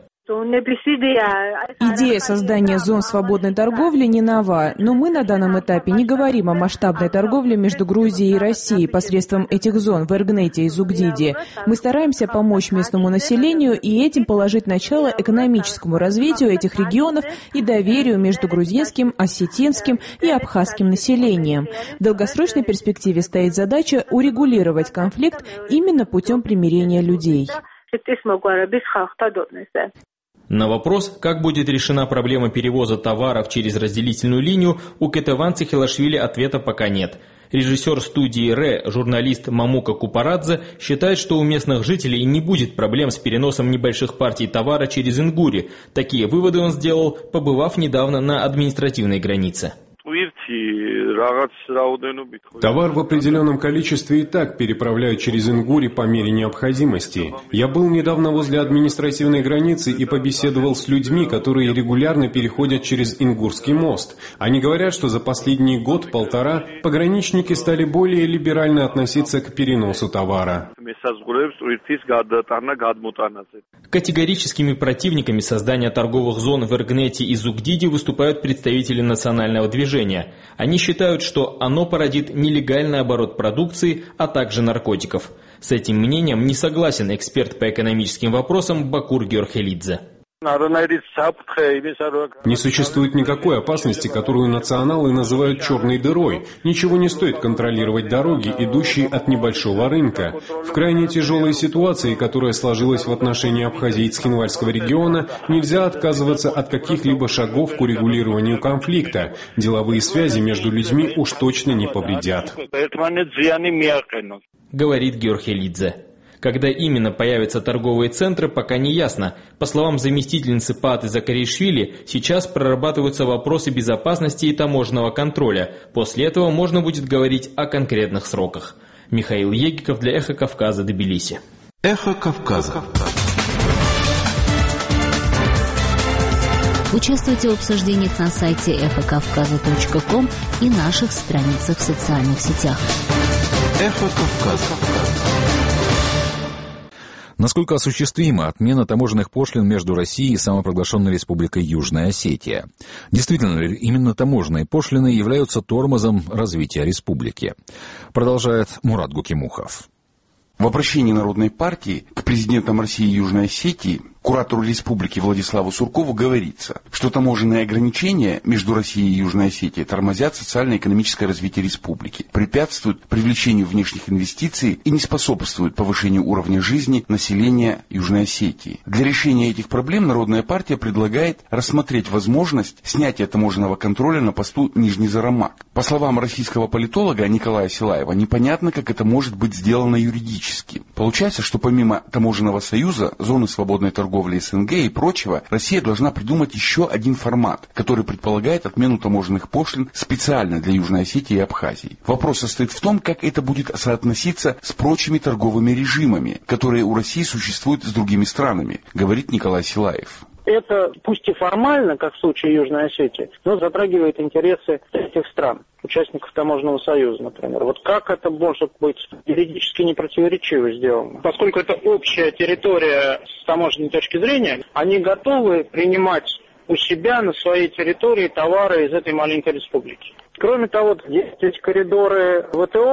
Идея создания зон свободной торговли не нова, но мы на данном этапе не говорим о масштабной торговле между Грузией и Россией посредством этих зон в Эргнете и Зугдиде. Мы стараемся помочь местному населению и этим положить начало экономическому развитию этих регионов и доверию между грузинским, осетинским и абхазским населением. В долгосрочной перспективе стоит задача урегулировать конфликт именно путем примирения людей. На вопрос, как будет решена проблема перевоза товаров через разделительную линию, у Кетеван Цихилашвили ответа пока нет. Режиссер студии «Ре», журналист Мамука Купарадзе, считает, что у местных жителей не будет проблем с переносом небольших партий товара через Ингури. Такие выводы он сделал, побывав недавно на административной границе. Товар в определенном количестве и так переправляют через Ингури по мере необходимости. Я был недавно возле административной границы и побеседовал с людьми, которые регулярно переходят через Ингурский мост. Они говорят, что за последний год-полтора пограничники стали более либерально относиться к переносу товара. Категорическими противниками создания торговых зон в Эргнете и Зугдиде выступают представители национального движения. Они считают, что оно породит нелегальный оборот продукции, а также наркотиков. С этим мнением не согласен эксперт по экономическим вопросам Бакур Георхелидзе. Не существует никакой опасности, которую националы называют черной дырой. Ничего не стоит контролировать дороги, идущие от небольшого рынка. В крайне тяжелой ситуации, которая сложилась в отношении Абхазии и Цхинвальского региона, нельзя отказываться от каких-либо шагов к урегулированию конфликта. Деловые связи между людьми уж точно не повредят. Говорит Георхелидзе. Когда именно появятся торговые центры, пока не ясно. По словам заместительницы Паты Закаришвили, сейчас прорабатываются вопросы безопасности и таможенного контроля. После этого можно будет говорить о конкретных сроках. Михаил Егиков для «Эхо Кавказа», Тбилиси. «Эхо Кавказа». Участвуйте в обсуждениях на сайте эхо кавказа точка ком и наших страницах в социальных сетях. «Эхо Кавказа». Насколько осуществима отмена таможенных пошлин между Россией и самопровозглашенной Республикой Южная Осетия? Действительно ли именно таможенные пошлины являются тормозом развития республики? Продолжает Мурат Гукимухов. В обращении Народной партии к президентам России и Южной Осетии, куратору республики Владиславу Суркову говорится, что таможенные ограничения между Россией и Южной Осетией тормозят социально-экономическое развитие республики, препятствуют привлечению внешних инвестиций и не способствуют повышению уровня жизни населения Южной Осетии. Для решения этих проблем Народная партия предлагает рассмотреть возможность снятия таможенного контроля на посту Нижний Зарамак. По словам российского политолога Николая Силаева, непонятно, как это может быть сделано юридически. Получается, что помимо таможенного союза, зоны свободной торговли, СНГ и прочего, Россия должна придумать еще один формат, который предполагает отмену таможенных пошлин специально для Южной Осетии и Абхазии. Вопрос состоит в том, как это будет соотноситься с прочими торговыми режимами, которые у России существуют с другими странами, говорит Николай Силаев. Это, пусть и формально, как в случае Южной Осетии, но затрагивает интересы этих стран, участников таможенного союза, например. Вот как это может быть юридически непротиворечиво сделано? Поскольку это общая территория с таможенной точки зрения, они готовы принимать у себя на своей территории товары из этой маленькой республики. Кроме того, есть эти коридоры ВТО,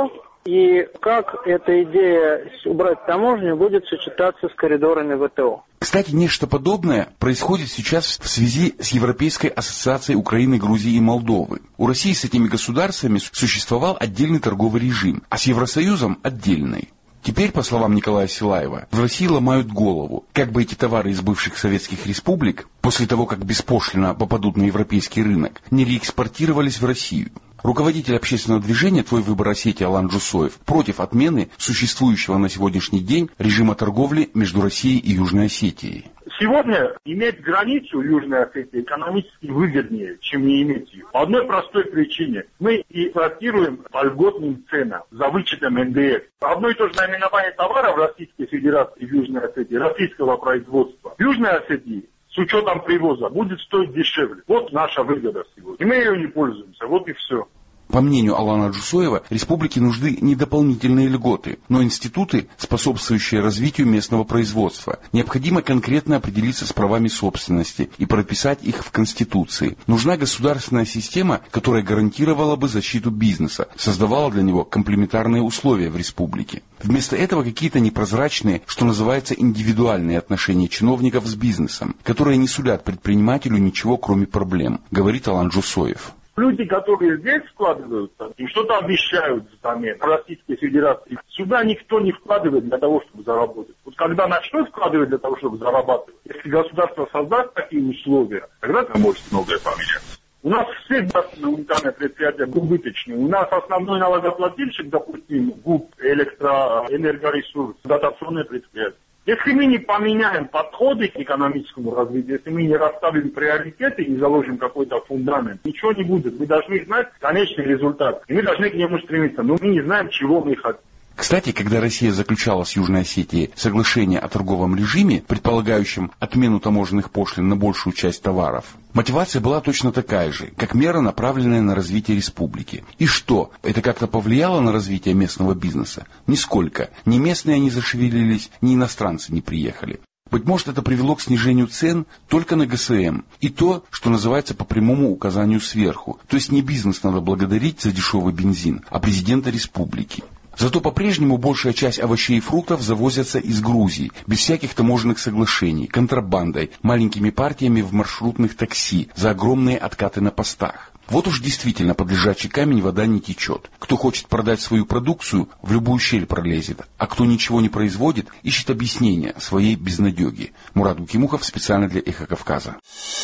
И как эта идея убрать таможню будет сочетаться с коридорами ВТО? Кстати, нечто подобное происходит сейчас в связи с Европейской ассоциацией Украины, Грузии и Молдовы. У России с этими государствами существовал отдельный торговый режим, а с Евросоюзом отдельный. Теперь, по словам Николая Силаева, в России ломают голову, как бы эти товары из бывших советских республик, после того, как беспошлино попадут на европейский рынок, не реэкспортировались в Россию. Руководитель общественного движения «Твой выбор Осетии» Алан Джусоев против отмены существующего на сегодняшний день режима торговли между Россией и Южной Осетией. Сегодня иметь границу Южной Осетии экономически выгоднее, чем не иметь ее. По одной простой причине. Мы экспортируем по льготным ценам за вычетом эн дэ эс. Одно и то же наименование товара в Российской Федерации и в Южной Осетии, российского производства. В Южной Осетии с учетом привоза будет стоить дешевле. Вот наша выгода сегодня. И мы ее не пользуемся. Вот и все. По мнению Алана Джусоева, республике нужны не дополнительные льготы, но институты, способствующие развитию местного производства. Необходимо конкретно определиться с правами собственности и прописать их в Конституции. Нужна государственная система, которая гарантировала бы защиту бизнеса, создавала для него комплементарные условия в республике. Вместо этого какие-то непрозрачные, что называется, индивидуальные отношения чиновников с бизнесом, которые не сулят предпринимателю ничего, кроме проблем, говорит Алан Джусоев. Люди, которые здесь вкладываются, им что-то обещают взамен. В Российской Федерации сюда никто не вкладывает для того, чтобы заработать. Вот когда начнут вкладывать для того, чтобы зарабатывать, если государство создаст такие условия, тогда там может многое поменяться. У нас все государственные унитарные предприятия убыточные. У нас основной налогоплательщик, допустим, ГУП, электроэнергоресурс, дотационные предприятия. Если мы не поменяем подходы к экономическому развитию, если мы не расставим приоритеты и не заложим какой-то фундамент, ничего не будет. Мы должны знать конечный результат. И мы должны к нему стремиться. Но мы не знаем, чего мы хотим. Кстати, когда Россия заключала с Южной Осетией соглашение о торговом режиме, предполагающем отмену таможенных пошлин на большую часть товаров, мотивация была точно такая же, как мера, направленная на развитие республики. И что, это как-то повлияло на развитие местного бизнеса? Нисколько. Ни местные не зашевелились, ни иностранцы не приехали. Быть может, это привело к снижению цен только на гэ эс эм. И то, что называется по прямому указанию сверху. То есть не бизнес надо благодарить за дешевый бензин, а президента республики. Зато по-прежнему большая часть овощей и фруктов завозятся из Грузии, без всяких таможенных соглашений, контрабандой, маленькими партиями в маршрутных такси, за огромные откаты на постах. Вот уж действительно под лежачий камень вода не течет. Кто хочет продать свою продукцию, в любую щель пролезет, а кто ничего не производит, ищет объяснения своей безнадеги. Мурат Гукимухов специально для «Эхо Кавказа».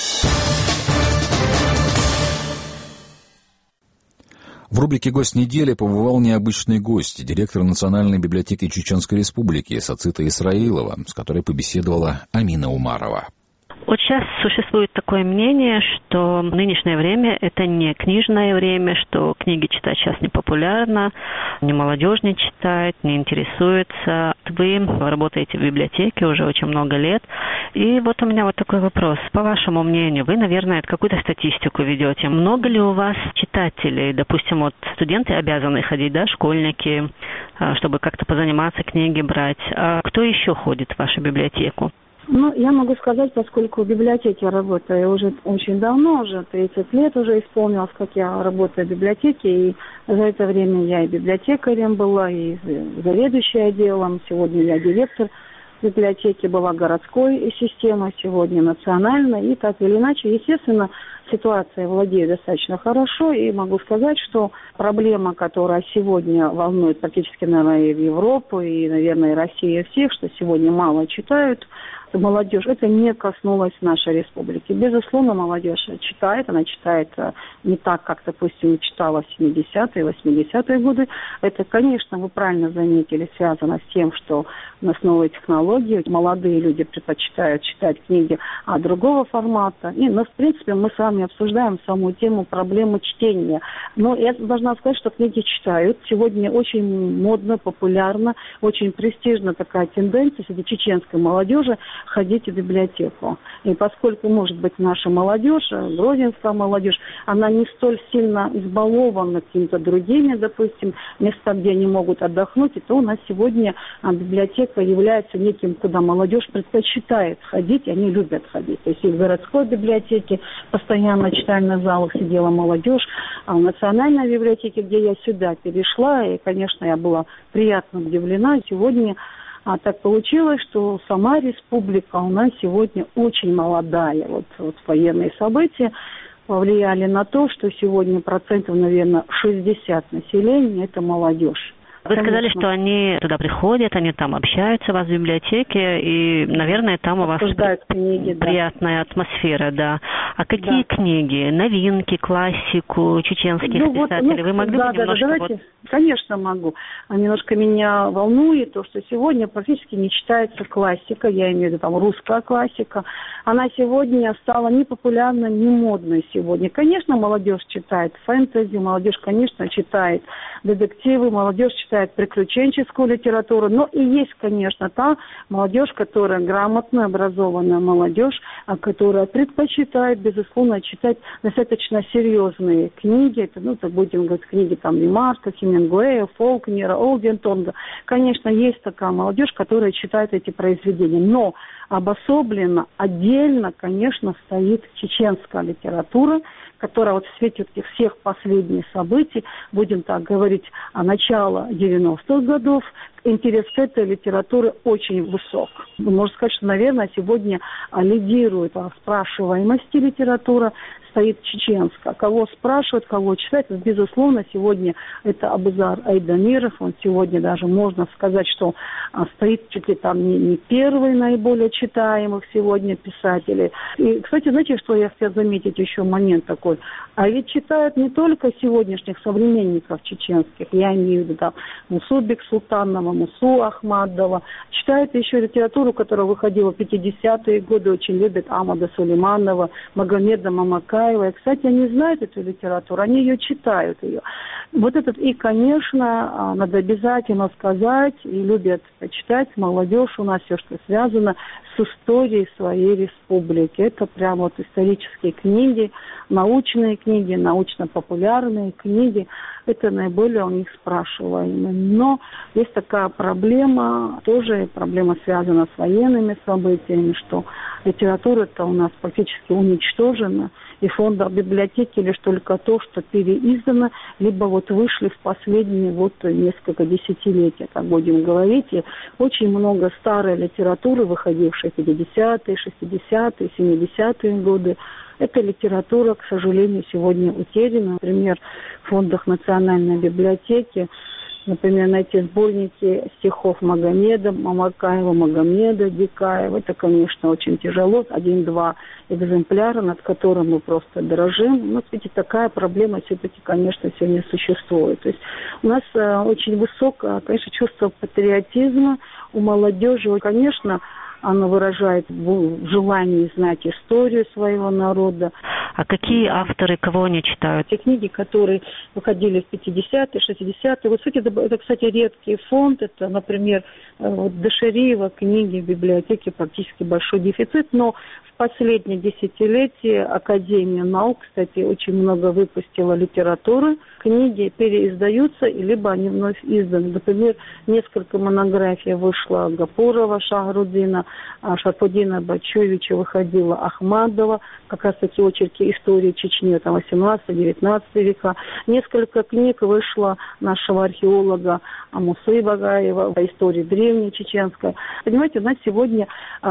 В рубрике «Гость недели» побывал необычный гость, директор Национальной библиотеки Чеченской Республики Сацита Исраилова, с которой побеседовала Амина Умарова. Вот сейчас существует такое мнение, что нынешнее время – это не книжное время, что книги читать сейчас не популярно, не молодежь не читает, не интересуется. Вы работаете в библиотеке уже очень много лет, и вот у меня вот такой вопрос. По вашему мнению, вы, наверное, какую-то статистику ведете. Много ли у вас читателей? Допустим, вот студенты обязаны ходить, да, школьники, чтобы как-то позаниматься, книги брать. А кто еще ходит в вашу библиотеку? Ну, я могу сказать, поскольку в библиотеке я работаю уже очень давно, уже тридцать лет уже исполнилось, как я работаю в библиотеке, и за это время я и библиотекарем была, и заведующей отделом, сегодня я директор библиотеки, была городской системой, сегодня национальной, и так или иначе, естественно, ситуация владею достаточно хорошо, и могу сказать, что проблема, которая сегодня волнует практически, наверное, и в Европу, и, наверное, и Россию всех, что сегодня мало читают, молодежь, это не коснулось нашей республики. Безусловно, молодежь читает, она читает не так, как, допустим, читала в семидесятые, восьмидесятые годы. Это, конечно, вы правильно заметили, связано с тем, что у нас новые технологии, молодые люди предпочитают читать книги а другого формата. И, но, в принципе, мы с вами обсуждаем саму тему проблемы чтения. Но я должна сказать, что книги читают. Сегодня очень модно, популярно, очень престижна такая тенденция среди чеченской молодежи ходить в библиотеку. И поскольку, может быть, наша молодежь, грузинская молодежь, она не столь сильно избалована какими-то другими, допустим, места, где они могут отдохнуть, и то у нас сегодня библиотека является неким, куда молодежь предпочитает ходить, и они любят ходить. То есть и в городской библиотеке постоянно в читальных залах сидела молодежь, А в Национальной библиотеке, где я сюда перешла, и, конечно, я была приятно удивлена, сегодня а, так получилось, что сама республика у нас сегодня очень молодая. Вот, вот военные события повлияли на то, что сегодня процентов, наверное, шестьдесят населения – это молодежь. Вы Конечно. сказали, что они туда приходят, они там общаются у вас в библиотеке, и, наверное, там у вас книги, приятная да. атмосфера, да. А какие да. книги? Новинки, классику, чеченских ну, писателей? Вот, ну, Вы могли да, бы немножко... Да, давайте. Вот... Конечно, могу. Немножко меня волнует то, что сегодня практически не читается классика, я имею в виду там русская классика. Она сегодня стала не популярной, не модной сегодня. Конечно, молодежь читает фэнтези, молодежь, конечно, читает детективы, молодежь читает приключенческую литературу, но и есть, конечно, та молодежь, которая грамотная, образованная молодежь, которая предпочитает, безусловно, читать достаточно серьезные книги. Это, ну, так будем говорить, книги там Ремарка, Хемингуэя, Фолкнера, Олдентонга. Конечно, есть такая молодежь, которая читает эти произведения, но обособленно, отдельно, конечно, стоит чеченская литература, которая вот в свете этих всех последних событий, будем так говорить, о начала девяностых годов, интерес к этой литературе очень высок. Можно сказать, что, наверное, сегодня лидирует о спрашиваемости литература, стоит чеченская. Кого спрашивают, кого читать, безусловно, сегодня это Абузар Айдамиров. Он сегодня даже можно сказать, что стоит чуть ли там не, не первый наиболее читаемых сегодня писателей. И, кстати, знаете, что я хотела заметить еще момент такой? А ведь читают не только сегодняшних современников чеченских, я имею в виду там Мусубек Султанова, Мусу Ахмадова, читают еще литературу, которая выходила в пятидесятые годы, очень любят Амада Сулейманова, Магомеда Мамакаева. И, кстати, они знают эту литературу, они ее читают ее. Вот этот, и, конечно, надо обязательно сказать, и любят читать молодежь у нас все, что связано с историей своей республики. Это прямо вот исторические книги, научные книги, научно-популярные книги. Это наиболее у них спрашиваемые. Но есть такая проблема, тоже проблема связана с военными событиями, что литература-то у нас практически уничтожена. И в фондах библиотеки лишь только то, что переиздано, либо вот вышли в последние вот несколько десятилетий, так будем говорить. И очень много старой литературы, выходившей в пятидесятые, шестидесятые, семидесятые годы. Эта литература, к сожалению, сегодня утеряна. Например, в фондах Национальной библиотеки, например, найти сборники стихов Магомеда, Мамакаева, Магомеда, Дикаева. Это, конечно, очень тяжело. Один-два экземпляра, над которым мы просто дрожим. Но, видите, такая проблема все-таки, конечно, сегодня существует. То есть у нас э, очень высокое, конечно, чувство патриотизма у молодежи. Конечно, оно выражает желание знать историю своего народа. А какие авторы, кого они читают? Те книги, которые выходили в пятидесятые, шестидесятые. Вот, кстати, это, кстати, редкий фонд. Это, например, вот Дашириева книги в библиотеке практически большой дефицит. Но в последнее десятилетие Академия наук, кстати, очень много выпустила литературы. Книги переиздаются, и либо они вновь изданы. Например, несколько монографий вышло Гапурова, Шахрудина, Шарфудина Бачевича, выходила Ахмадова, как раз таки очерки истории Чечни, там восемнадцатый-девятнадцатый века. Несколько книг вышло нашего археолога Мусы Багаева о истории древней чеченской. Понимаете, у нас сегодня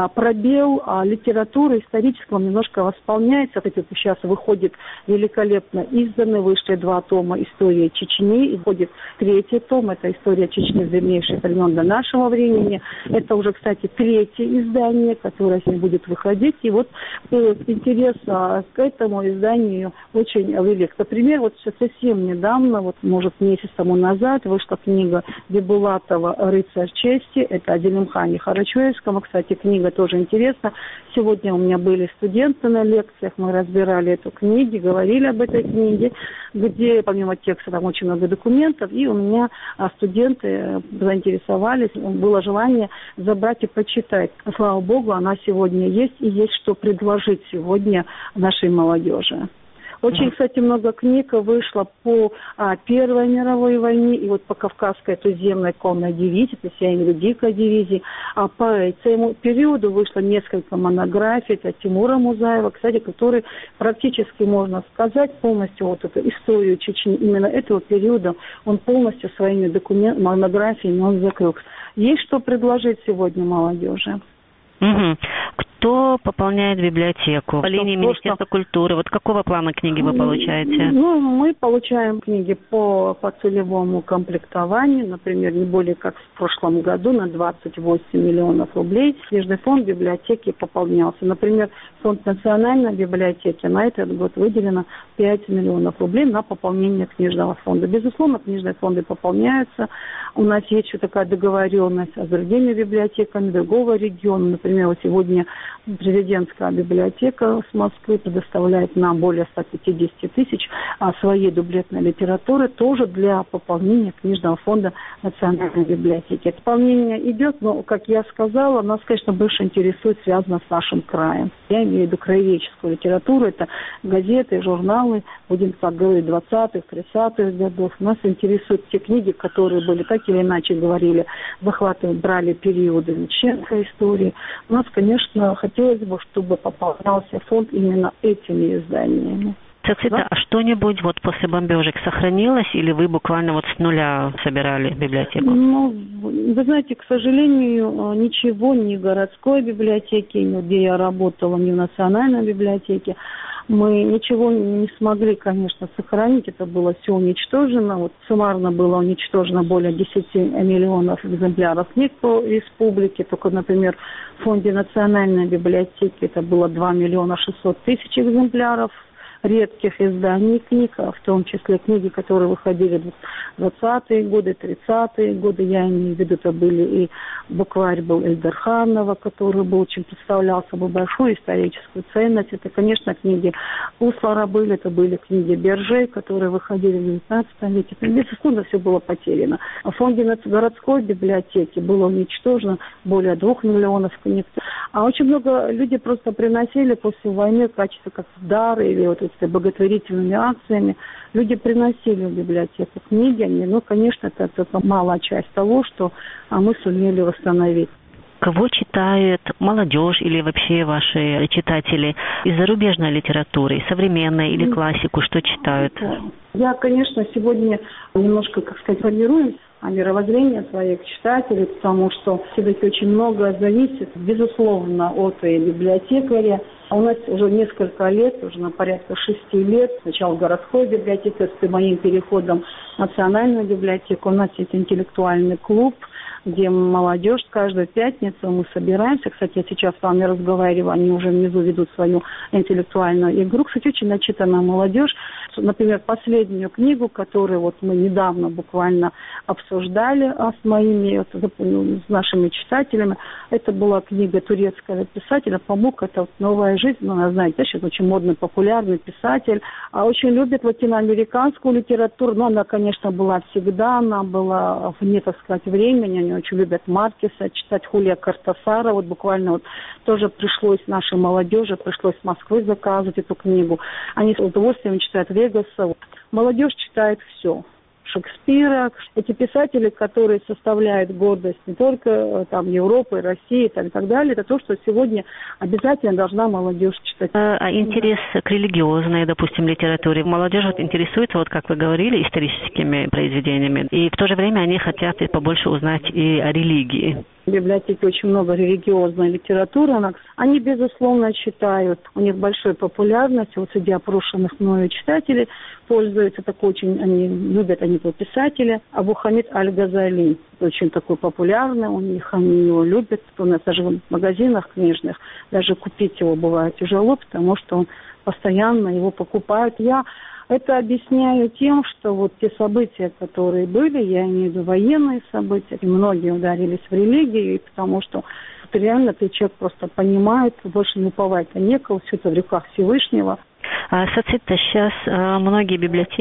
пробел литературы исторического немножко восполняется. Кстати, сейчас выходит великолепно изданы, вышли два тома «История Чечни», и выходит третий том, это «История Чечни с древнейших времен до нашего времени». Это уже, кстати, третье издание, которое сегодня будет выходить. И вот интерес к этому изданию очень велик. Например, вот совсем недавно, вот, может, месяц тому назад, вышла книга Бибулатова «Рыцарь чести». Это о Делимхане Харачуевском. Кстати, книга тоже интересна. Сегодня у меня были студенты на лекциях, мы разбирали эту книгу, говорили об этой книге, где помимо текста там очень много документов, и у меня студенты заинтересовались, было желание забрать и почитать. Слава Богу, она сегодня есть, и есть что предложить сегодня нашей молодежи. Очень, mm-hmm. кстати, много книг вышло по а, Первой мировой войне и вот по Кавказской туземной конной дивизии, то есть я имею в виду дикой дивизии. А по этому периоду вышло несколько монографий от Тимура Музаева, кстати, который практически, можно сказать, полностью вот эту историю Чечни, именно этого периода, он полностью своими документами, монографиями он закрыл. Есть что предложить сегодня молодежи? Угу. Кто пополняет библиотеку? По линии Министерства культуры. Вот какого плана книги вы получаете? Ну, мы получаем книги по, по целевому комплектованию. Например, не более как в прошлом году на двадцать восемь миллионов рублей. Книжный фонд библиотеки пополнялся. Например, фонд национальной библиотеки на этот год выделено пять миллионов рублей на пополнение книжного фонда. Безусловно, книжные фонды пополняются. У нас есть еще такая договоренность с другими библиотеками другого региона. Например, вот сегодня президентская библиотека с Москвы предоставляет нам более ста пятидесяти тысяч а, своей дублетной литературы тоже для пополнения книжного фонда национальной библиотеки. Это пополнение идет, но, как я сказала, нас, конечно, больше интересует связано с нашим краем. Я имею в виду краеведческую литературу, это газеты, журналы, будем так говорить, двадцатых, тридцатых годов. Нас интересуют те книги, которые были, так или иначе говорили, захватывали, брали периоды Чеченской истории. У нас, конечно, хотелось бы, чтобы пополнялся фонд именно этими изданиями. Цацита, а что-нибудь вот после бомбежек сохранилось, или вы буквально вот с нуля собирали библиотеку? Ну, вы знаете, к сожалению, ничего ни в городской библиотеке, ни где я работала, ни в национальной библиотеке. Мы ничего не смогли, конечно, сохранить. Это было все уничтожено. Вот суммарно было уничтожено более десяти миллионов экземпляров книг по республике. Только, например, в фонде национальной библиотеки это было два миллиона шестьсот тысяч экземпляров редких изданий книг, в том числе книги, которые выходили в двадцатые годы, тридцатые годы. Я имею в виду, это были и букварь был Эльдерханова, который был, очень представлял собой большую историческую ценность. Это, конечно, книги Услара были, это были книги Бержей, которые выходили в девятнадцатом веке. Безусловно, все было потеряно. В фонде городской библиотеки было уничтожено более двух миллионов книг. А очень много людей просто приносили после войны в качестве как дар или вот с благотворительными акциями. Люди приносили в библиотеку книги, они, ну, конечно, это только малая часть того, что а, мы сумели восстановить. Кого читает молодежь или вообще ваши читатели из зарубежной литературы, современной или классику, что читают? Я, конечно, сегодня немножко, как сказать, формирую мировоззрение своих читателей, потому что все-таки очень многое зависит, безусловно, от библиотекаря. У нас уже несколько лет, уже на порядка шести лет, сначала в городской библиотеке, с моим переходом в национальную библиотеку, у нас есть интеллектуальный клуб, где молодежь каждую пятницу мы собираемся. Кстати, я сейчас с вами разговариваю, они уже внизу ведут свою интеллектуальную игру. Кстати, очень начитанная молодежь. Например, последнюю книгу, которую вот мы недавно буквально обсуждали а, с моими, вот, с нашими читателями, это была книга турецкого писателя Памук. Это вот «Новая жизнь». Ну, она, знаете, сейчас очень модный, популярный писатель. А очень любит латиноамериканскую литературу. Но она, конечно, была всегда, она была вне, так сказать, времени. Они очень любят Маркеса, читать Хулио Кортасара. Вот буквально вот тоже пришлось нашей молодежи, пришлось в Москве заказывать эту книгу. Они с удовольствием читают Вегаса. Молодежь читает все. Шекспира. Эти писатели, которые составляют гордость не только там, Европы, России там, и так далее, это то, что сегодня обязательно должна молодежь читать. А интерес к религиозной, допустим, литературе? Молодежь вот интересуется, вот как вы говорили, историческими произведениями, и в то же время они хотят побольше узнать и о религии. В библиотеке очень много религиозной литературы. Они, безусловно, читают. У них большая популярность. Вот среди опрошенных мною читателей пользуются. Так очень они любят они его писателя. Абу Хамид Аль-Газали. Очень такой популярный у них. Они его любят. У нас даже в магазинах книжных даже купить его бывает тяжело, потому что он постоянно его покупают. Я это объясняю тем, что вот те события, которые были, я имею в виду военные события, и многие ударились в религию, и потому что вот реально ты человек просто понимает, больше не уповать-то некого, все это в руках Всевышнего. Сацита, сейчас многие библиотеки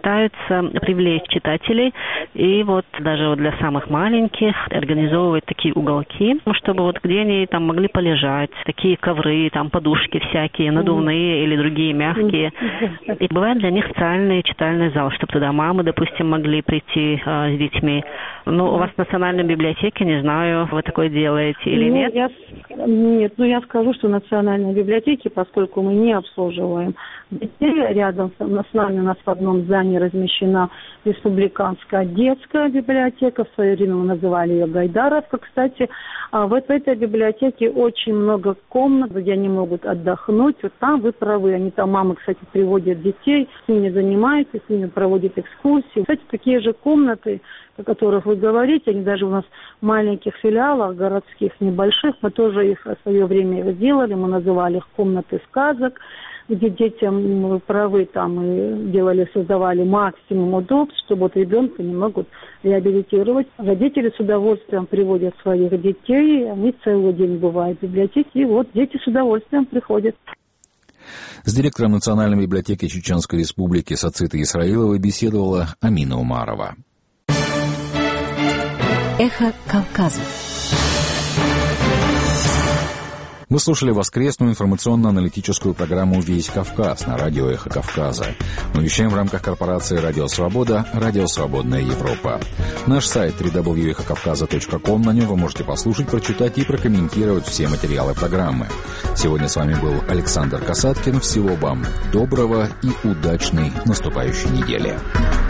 пытаются привлечь читателей, и вот даже вот для самых маленьких организовывают такие уголки, чтобы вот где они там могли полежать, такие ковры, там подушки всякие, надувные mm-hmm. или другие мягкие. Mm-hmm. И бывает для них специальный читальный зал, чтобы туда мамы, допустим, могли прийти э, с детьми. Ну, у вас в Национальной библиотеке, не знаю, вы такое делаете или ну, нет? Я, нет, ну я скажу, что в Национальной библиотеке, поскольку мы не обслуживаем детей, рядом с нами у нас в одном здании размещена республиканская детская библиотека, в свое время мы называли ее Гайдаровка, кстати. А вот в этой библиотеке очень много комнат, где они могут отдохнуть. Вот там вы правы, они там, мамы, кстати, приводят детей, с ними занимаются, с ними проводят экскурсии. Кстати, такие же комнаты, о которых вы говорите, они даже у нас в маленьких филиалах городских, небольших, мы тоже их в свое время сделали, мы называли их комнаты сказок, где детям, вы правы, там и делали, создавали максимум удобств, чтобы вот ребенка не могут реабилитировать. Родители с удовольствием приводят своих детей, они целый день бывают в библиотеке, и вот дети с удовольствием приходят. С директором Национальной библиотеки Чеченской Республики Сацитой Исраиловой беседовала Амина Умарова. Эхо Кавказа. Вы слушали воскресную информационно-аналитическую программу «Весь Кавказ» на радио «Эхо Кавказа». Мы вещаем в рамках корпорации «Радио Свобода», «Радио Свободная Европа». Наш сайт дабл ю дабл ю дабл ю точка эхо кавказа точка ком, на нем вы можете послушать, прочитать и прокомментировать все материалы программы. Сегодня с вами был Александр Касаткин. Всего вам доброго и удачной наступающей недели.